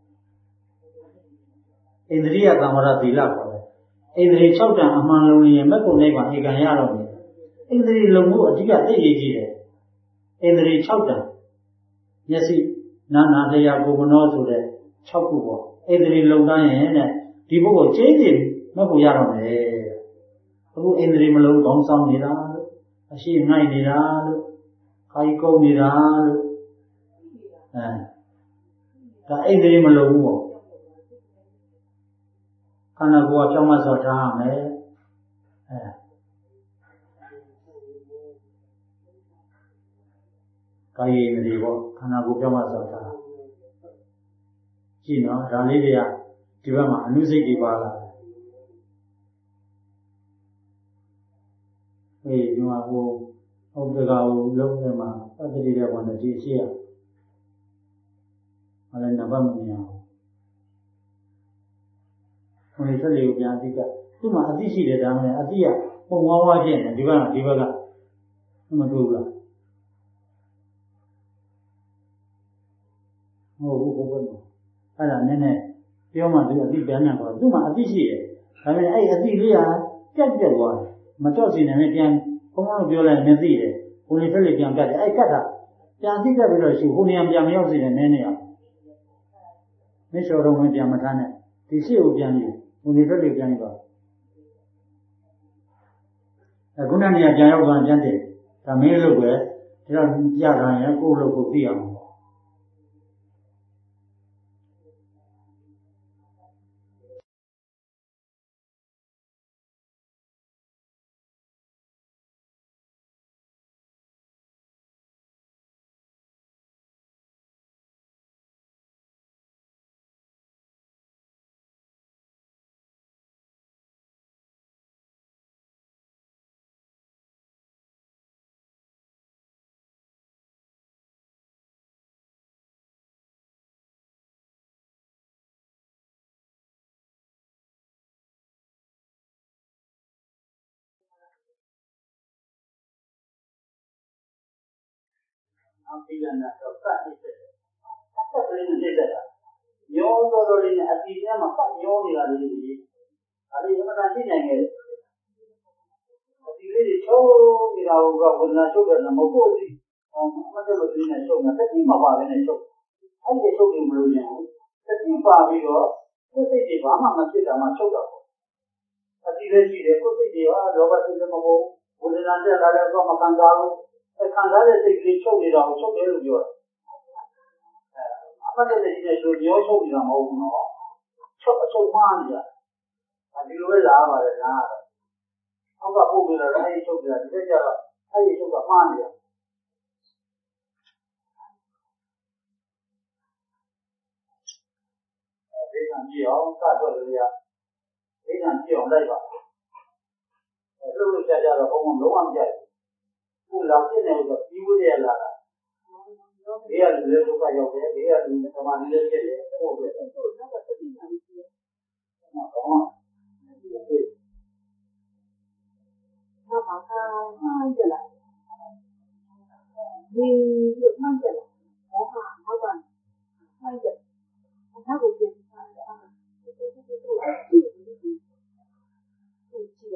အိန္ဒြိယကာမရသီလခေါ်တယ်အိန္ဒြေ၆တန်အမှန်လုံးရင်မက်ကုန်နိုင်ပါဧကံရတော့တယ်အိန္ဒြေလုံးကိုအဓိကသိရေးကြည့်တယ်အိန္ဒြေ၆တန်မျက်စိနာနာလျာကိုယ်မနှောဆိုတဲ့၆ခုပေါ့အိန္ဒြေလုံတိုင်းရင်တဲ့ဒီဘုကိုကျင်းကျင်းမက်ဖို့ရတော့မယ်အခုအိန္ဒြေမလုံးကောင်းဆောင်နေတာလို့အရှိငိုက်နေတာလို့ခါကြီးကုန်းနေတာလို့အဲဒါအိန္ဒြေမလုံးဘူးပေါ့ခန္ဓာကိုယ်ကဖြောင်းမဆော့ထားရမယ်အဲကာယအိန္ဒြေပေါ့ခန္ဓာကိုယ်ဖြောင်းမဆော့ထားကြည့်နော်ဒါလေးတွေကဒီဘက်မှာအနုစိတ်တွေပါလာတယ်အေးဒီမှာဟိုဟုတ်တကာကိုလုံးထဲမှာပတ္တိတဲ့ဝန်တည်းရှိရအဲ့ဒါနံပါတ်မမြင်အောင်ဟိုဆက်လေးကိုပြန်သိကသူ့မှာအသိရှိတယ်ဒါမှမဟုတ်အသိကပုံဝါးဝါးဖြစ်နေဒီဘက်ကဒီဘက်ကမတွေ့ဘူးလားဟုတ်ဘူးဘုရားအဲ့ဒါနည်းနည်းပြောမှသူအသိပြန်ပြန်တော့သူ့မှာအသိရှိတယ်ဒါပေမဲ့အဲ့အသိလေးဟာပြက်ပြက်သွားတယ်မတော့စီနေနဲ့ပြန်ဘုန်းတော်ပြောလိုက်မသိတယ်ဘုန်းကြီးဆက်လေးပြန်ကတ်တယ်အဲ့ကတ်တာပြန်သိကတ်ပြီးတော့ရှိဟိုနေရာပြန်မရောက်စီနေနည်းနည်းအောင်မင်းလျှော်တော်ဝင်ပြန်မထားနဲ့ဒီရှိကိုပြန်ပြီးဘုန်းကြီးဆက်လေးပြန်ပြီးတော့အခုနနေရာပြန်ရောက်သွားပြန်တယ်ဒါမင်းလုပ်ပဲဒါတော့ကြတာရင်ကိုယ့်လုပ်ကိုသိအောင် Ampilana dokter itu, apa beri nanti saja. Nyon kalau ini artinya maka nyon ini lagi. Hari ini mana sih nengen? Artinya di show kita juga pernah show kan, mau sih. Macam begini nih show, tapi apa ini show? Ada show yang belum yang, tapi apa itu? Khusus di mana masih ada show tak? Artinya sih deh, khusus di mana? Lepas itu mau, boleh nanti ada apa makan dalu. Kanzada sih show di dalam show baru jual. Apa dia jadi show dia show di dalam mau no. Show show mana dia? Adi luar lah ada lah. Apa pun bila ada show dia, dia jadi ada show apa mana dia? Dia nanti orang tak jual dia. Dia nanti orang lain bah. Lalu saya jadi orang luar jadi. Pulang sini juga ibu dia lah. Dia dulu juga jauh dia, dia dulu sama dia jadi. Oh dia itu nama tadi nanti. Nama nama kan jalan. Di mana jalan? Oh ha, apa? Mana jalan? Apa bukan? Itu itu itu. Ujian.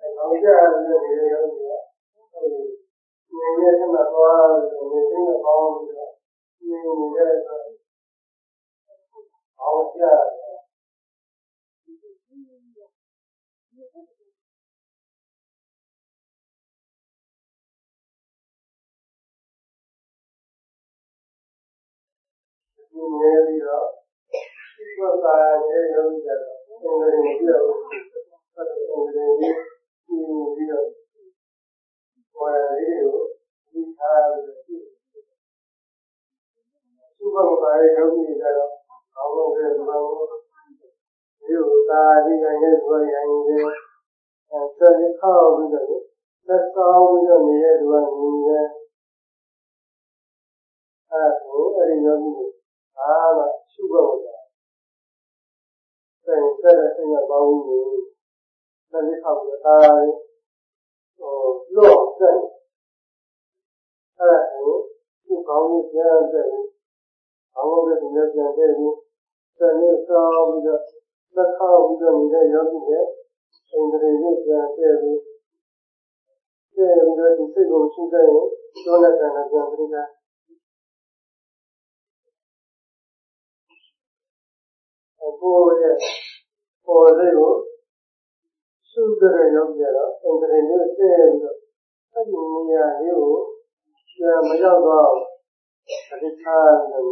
အောင်ကြရတယ်ဒီလိုရောက်နေတာအဲဒီနေနေဆက်မှာသွားနေသိနေပေါင်းပြီးတော့နေနေတဲ့အတွက်အောင်ကြရတယ်ဒီနေပြီးတော့ဒီကစားရဲ့ရုပ်ကြတော့အင်္ဂလိပ်မပြောဘူးအဲ့ဒါအင်္ဂလိပ်ကြီးပြီးတော့ဝါရီကိုဒီထားပြီးသူ့ဘက်ကရဲ့ရုပ်ကြီးကြတော့အောင်းလို့ရဲ့ဘာလို့ဒီလိုသာဒီကရဲ့ဆိုရင်ဒီအဲဆက်ပြီးခောက်ပြီးတော့သက်ဆောင်ပြီးတော့နေတဲ့သူကနေနေအဲဆိုအဲ့ဒီရုပ်ကြီးအားမရှုဖို့တာဆက်ဆက်တဲ့အင်းကပေါင်းပြီးဆက်ပြီးခောက်ပြီးဒါဟိုလော့ဆက်အဲဆိုသူ့ကောင်းကြီးပြန်တဲ့အောင်းလို့ဒီနေ့ပြန်တဲ့ဒီဆက်ပြီးဆောင်ပြီးတော့သက်ဆောင်ပြီးတော့နေတဲ့ရုပ်ကြီးနဲ့အင်္ဂလိပ်ကြီးပြန်တဲ့ပြီးတဲ့ပြီးတော့ဒီစိတ်ကိုရှင်းတဲ့တော့လည်းပြန်ပြန်ပြီးတာအခုရဲ့ပေါ်လေးကိုရှုတဲ့ရုပ်ကြတော့အင်္ဂလိပ်ကြီးတဲ့ပြီးတော့အဲ့ဒီနေရာလေးကိုပြန်မရောက်တော့အတိထားတယ်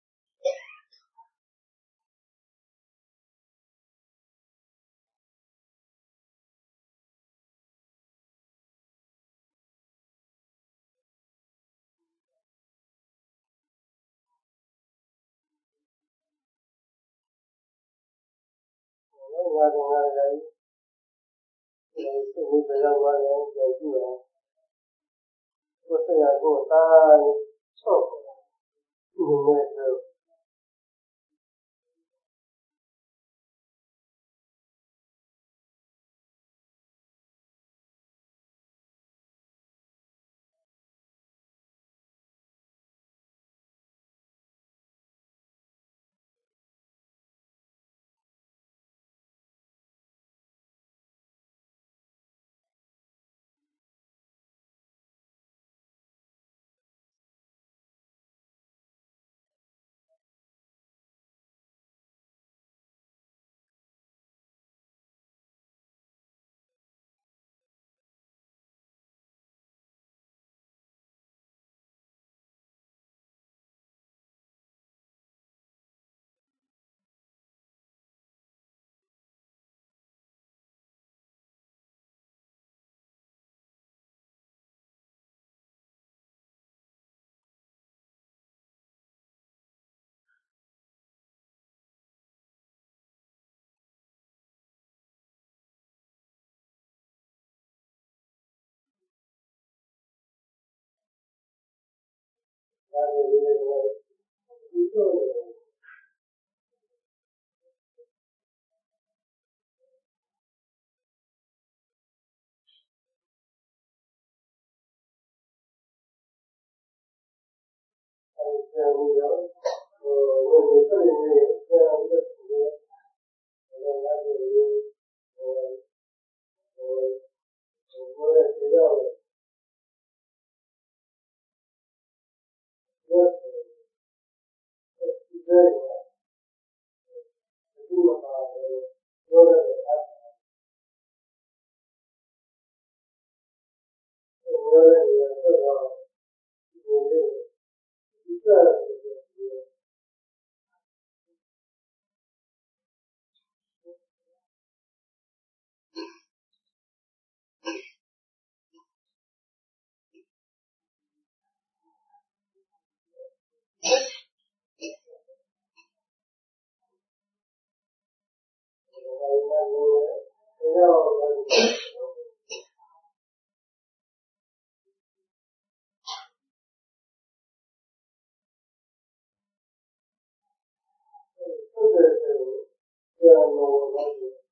ငါတို့ငါလည်းဒီစိတ်ကြီးကြောက်သွားတယ်ကြည့်ကြည့်အောင်ကိုယ်စရာကိုတားချော့ဒီနေ့တော့ဒါလည်းဒီလိုပဲဒီလိုပဲအဲဒီလိုတော့ဟိုဒီစိတ်ကြီးပြန်ပြီးတော့ဒီလိုလည်းဒီလိုဟိုဟိုဟိုလည်းဒီလိုဒီလိုဒီမှာပြောရတယ်အဲ့ဒါလည်းဆိုတော့ဒီလိုဒီကနေ့ဟုတ်တယ်ဆိုတော့ဘယ်လိုလဲဟို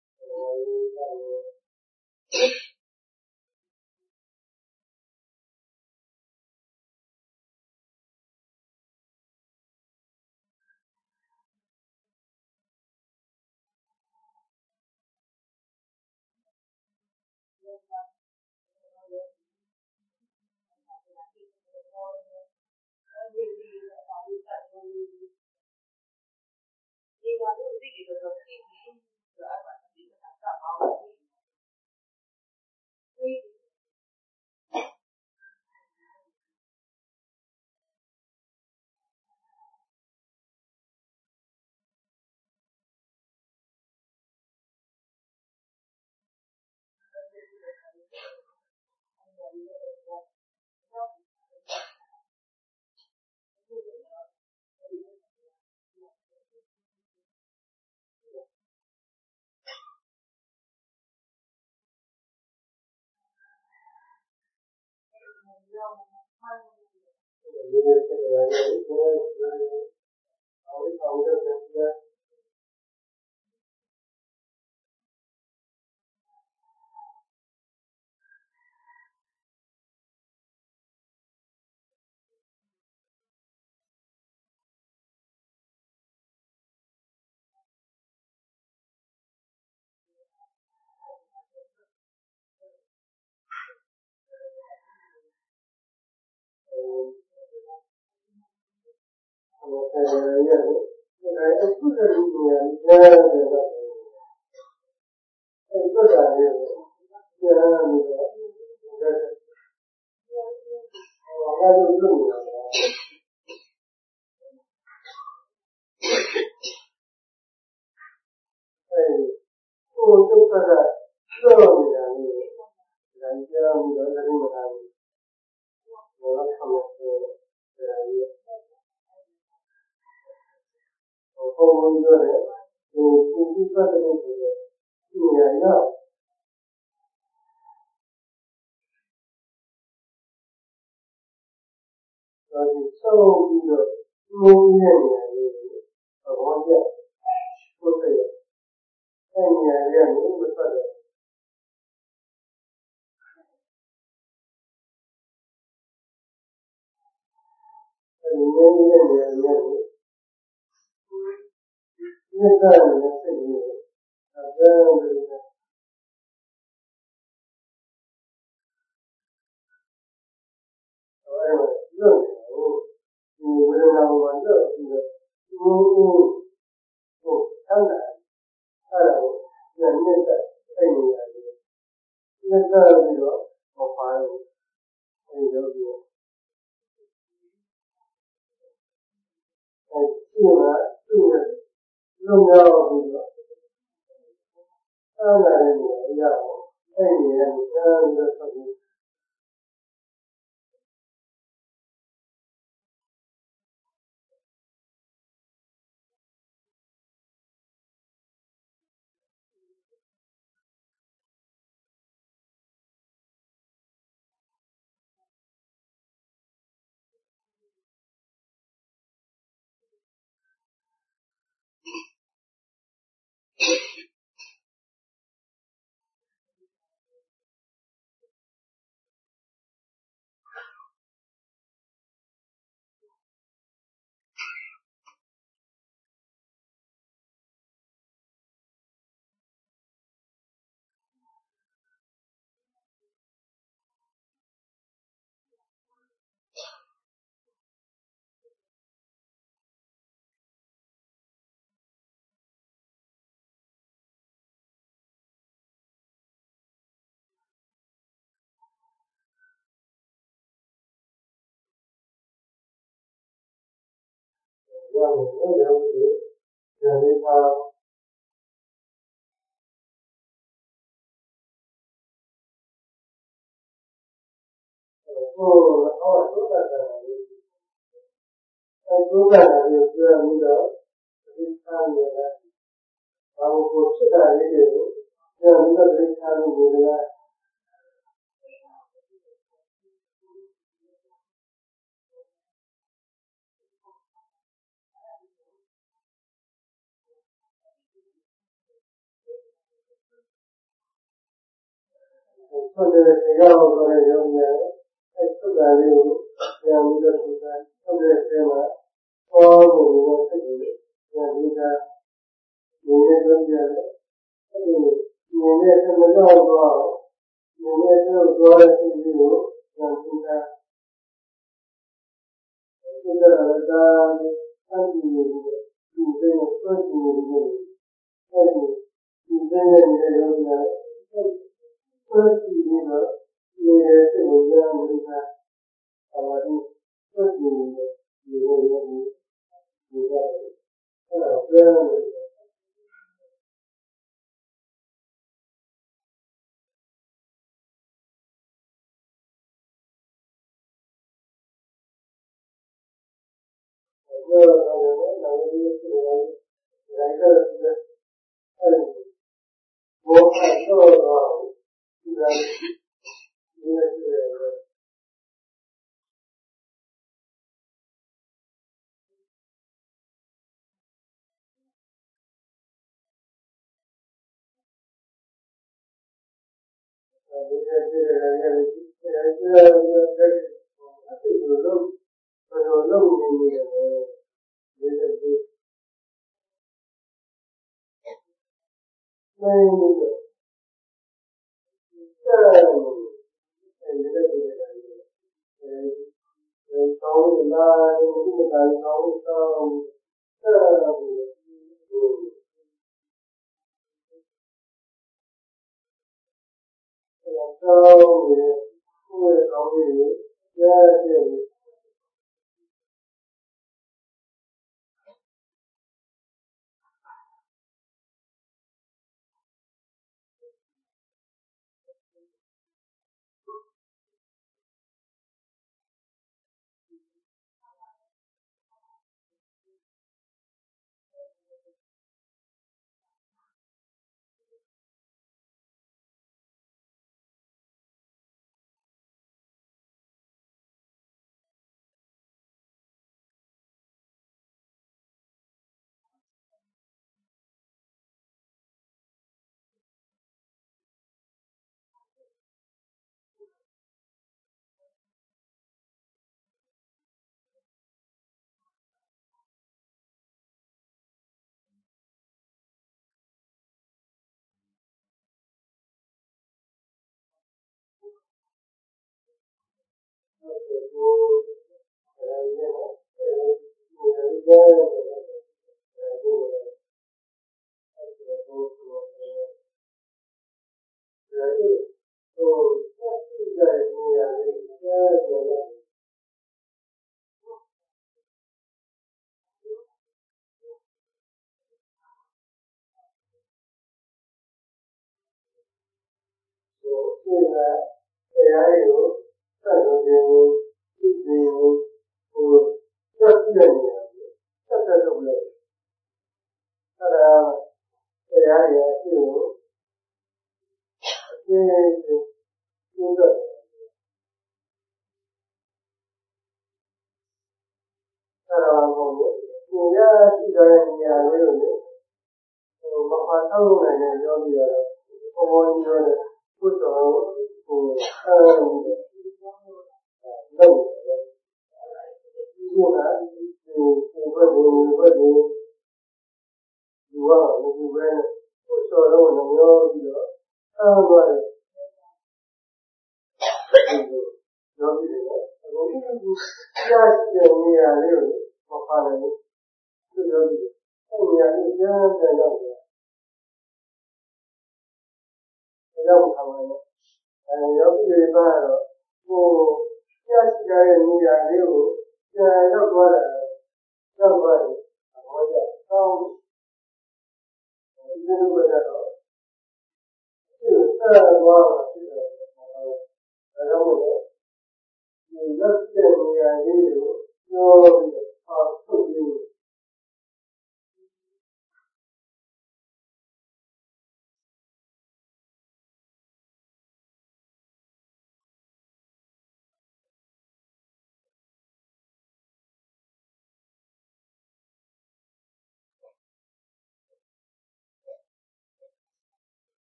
nene to dwara sidi ko yantinda sida rada anti ni ni ni so ni ni ai ni ni ni yo na so ni ni no ni se ni ya ni na amari so ni ni ni yo ni ni ya ala pero yo na na ni ni raita raita ai wo ka to ro ni ni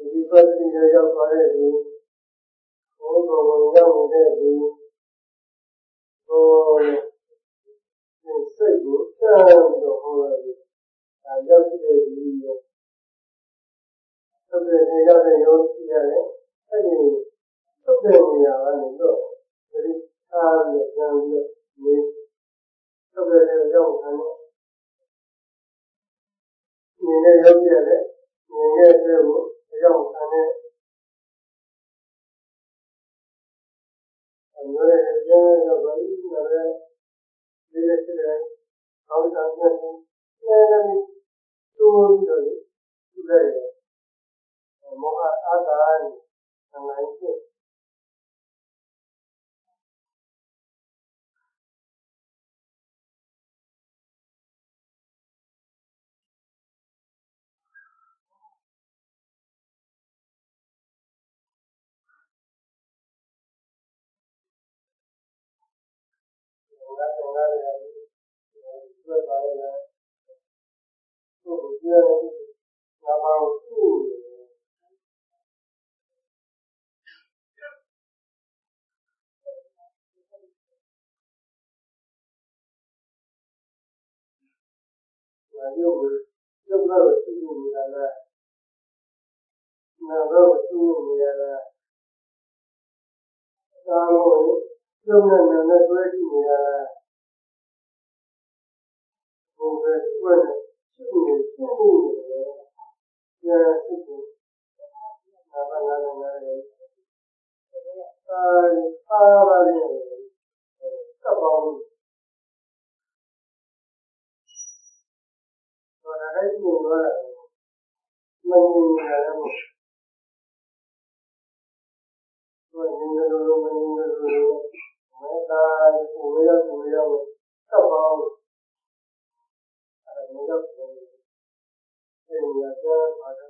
ဒီပတ်တိရရောက်သွားတဲ့သူဘုံဘုံရောက်နေတဲ့သူဟိုစိတ်ကိုစမ်းပြီးတော့ဟောရတယ်ဒါရောက်တဲ့သူရောသုတ်တဲ့ရောက်တဲ့ရောရှိရတယ်အဲ့ဒီသုတ်တဲ့နေရာကနေတော့ဒီအားနဲ့ကြံပြီးနေသုတ်တဲ့ရောက်ခံနေနေရောက်ရတယ်နေနေတဲ့ကိုရောက်ခံနေအမျိုးရဲ့ကျမ်းရောက်ပါလိမ့်မယ်ဒီလိုစစ်တယ်အောက်ဆောင်နေတယ်အဲဒီတူပြီးတော့ဒီလိုမောဟအာသာနဲ့အနိုင်ကျင့်ဒါကလည်းဒီလိုပါလေသူ့ကိုကြည့်ရတယ်ငါဘာလို့သူ့ကိုရုပ်ကိုရုပ်ကတော့သူ့ကိုမြင်ရတာနာတော့သူ့ကိုမြင်ရတာသာလို့ရုပ်နဲ့နာနဲ့တွဲကြည့်နေရတာဘုံပဲသူ့ကိုသူ့ကိုသူ့ကိုညာစိတ်ကိုနာပါလာနေတယ်အာအာပါလေသဘောတော့ဒါလည်းမြင်သွားတယ်မမြင်ရလည်းမဟုတ်ဘူးမြင်တယ်လို့မမြင်တယ်လို့မေတ္တာကိုဝေယကိုဝေယကိုသဘောအဲ့ဒါမျိုးတော့ဒီရတဲ့ပါတယ်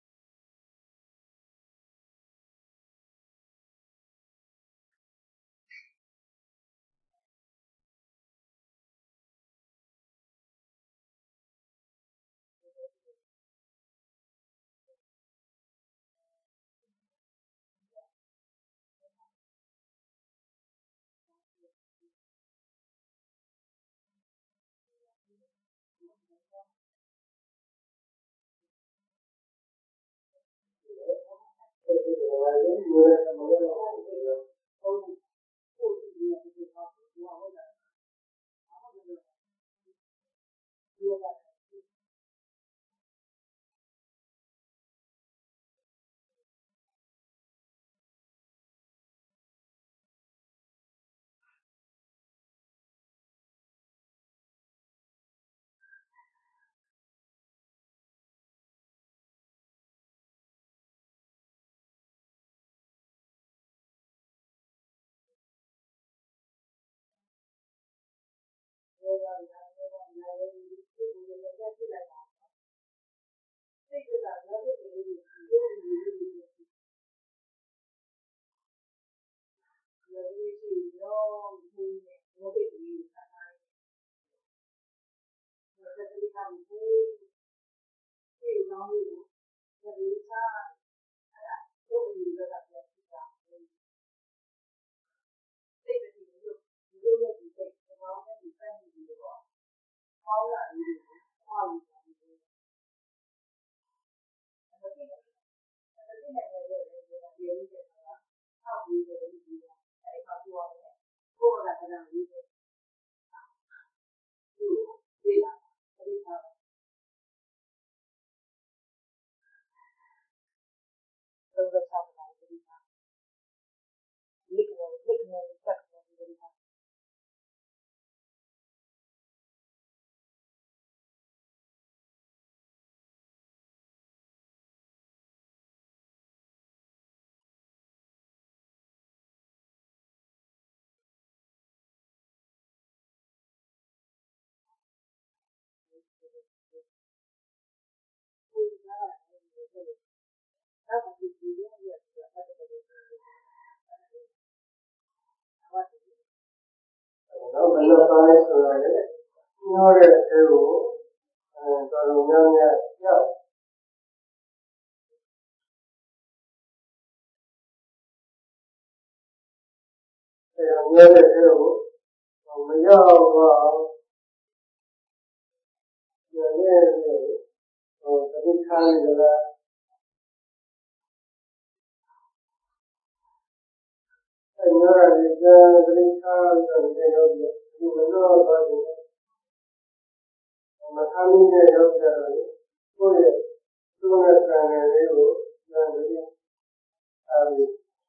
တော့ဘယ်လိုပါလဲဆိုတော့ညောတဲ့အဲကိုအဲတော်တော်များများရောက်မြဲတဲ့အဲကိုမရောက်တော့ဒီနေ့ဟိုတတိခါနေကြတာအဲညရာဒီကတတိခါဆိုတဲ့ရောက်ပြီးဒီမလို့တော့ဒီမခမ်းကြီးတဲ့ရောက်ကြတော့ကိုယ့်ရဲ့သူ့ရဲ့ကံငယ်လေးကိုဉာဏ်ပြီးအဲဒီ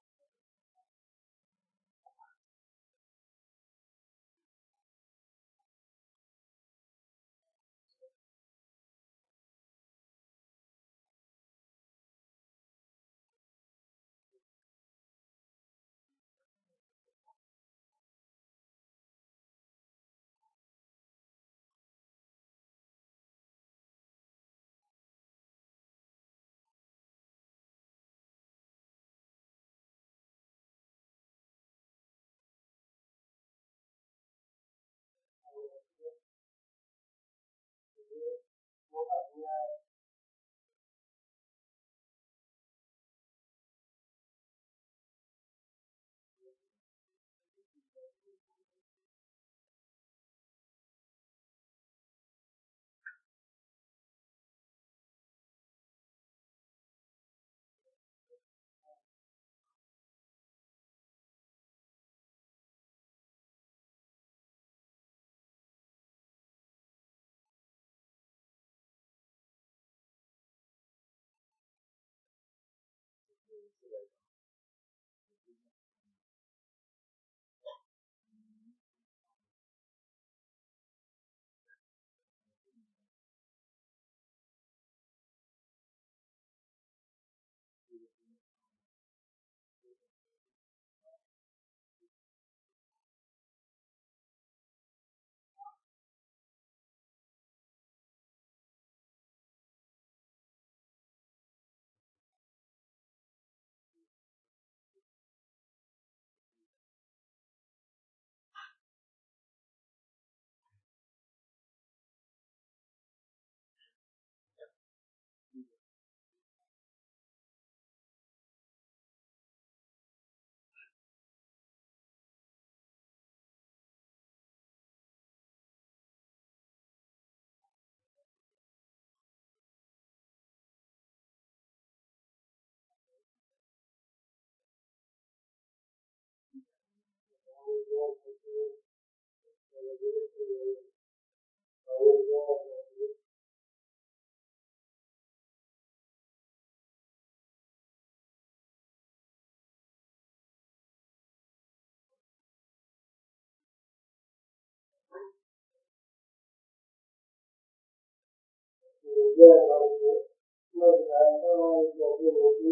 ဒီရဲ့ဘာလို့လောက်တာတော့ပြောပြလို့ဒီ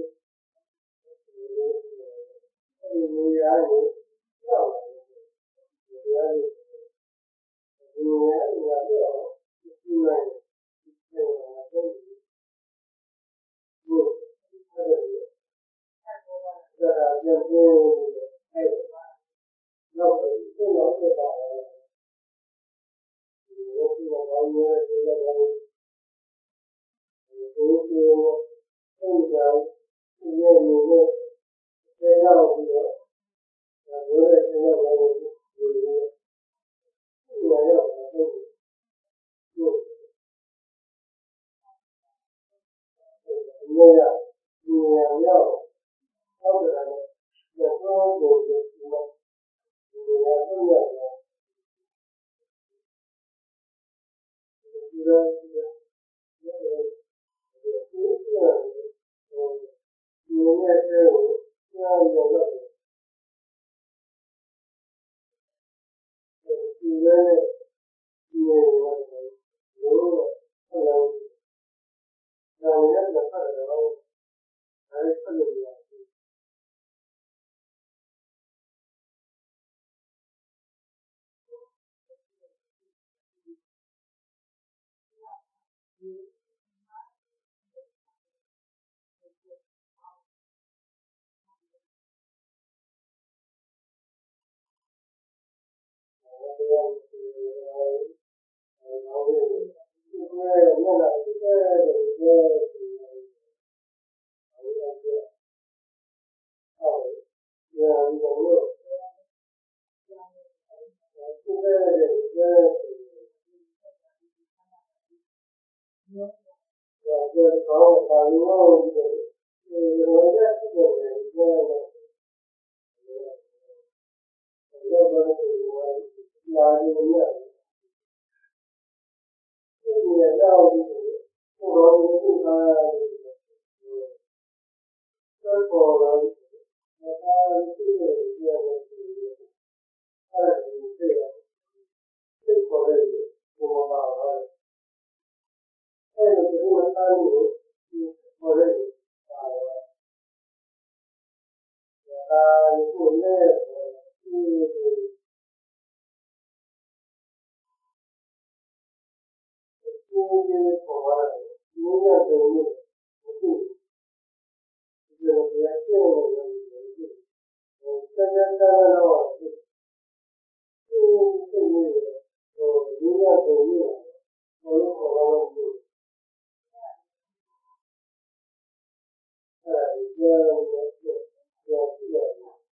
အဲဒီနေရာကိုရောက်တယ်ဒီရာကိုဒီနေရာကိုတော့ဒီလိုဒီလိုတော့ဒီလိုအဲ့ဒါဒါပြန်ပြောအဲ့နောက်တော့ဒီလောက်တော့ပါတယ်ဒီလိုပြောပါဦးရဲ့ဒီလိုပါဒီလိုပြောအဲ့ဒါဒီရဲ့နေနဲ့ကျေရောက်ပြီးတော့ဒါမျိုးနဲ့ကျေရောက်တော့ဒီလိုဒီလိုရောက်တော့ဒီလိုနေရာနေရာရောက်ဟုတ်တယ်လေဒီတော့ဒီလိုနေရာတော့ရောက်တော့ဒီလိုဒီလိုဒီလိုဒီလိုနဲ့တော့ကြားရတော့ဒီလိုနဲ့ဒီလိုတော့လို့ဟုတ်လားဒါလည်းတော့ဆက်တော့ဒါလည်းဆက်လို့ရတယ်ဒီလိုမျိုးဒီနေရာကိုဘုရားကိုဘုရားဆက်ပေါ်လာတယ်။ဒါကဒီလိုပြောရမယ်။အဲဒီစိတ်စိတ်ပေါ်တဲ့ဘုရားပါပါ။အဲဒီဘုရားသားကိုဒီပေါ်တဲ့ပါပါ။ဒါကိုလည်းဒီဒီကိုပေါ်လာတယ်။ဒီလိုမျိုးအခုဒီလိုပြည့်စုံတယ်။ဆက်ကြတယ်တော့ဒီဒီလိုဟိုဒီလိုပုံမျိုးဘယ်လိုခေါ်လို့လဲအဲဒီပြောရတဲ့ပြောပြရတယ်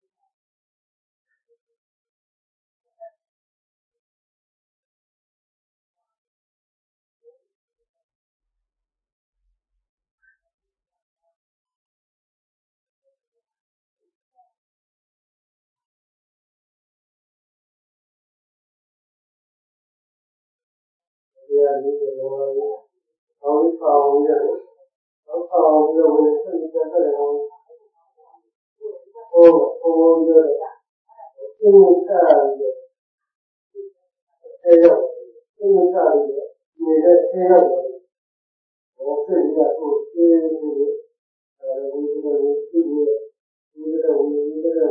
ဒီအရေးကတော့အော်ဒီပါဝင်ရတယ်အော်ပါဝင်လို့ဝင်ဆက်ကြတယ်ဟိုဟိုဟိုဒီသင်္ခါရရဲ့အဲရောက်သင်္ခါရရဲ့နေတဲ့အဲရောက်တယ်ဟိုဆက်ကြတော့ဒီဒီအဲဒီလိုဒီဒီဒီဒီဒီဒီဒီဒီ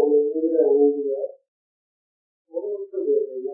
ဘုရားဆက်တယ်ရ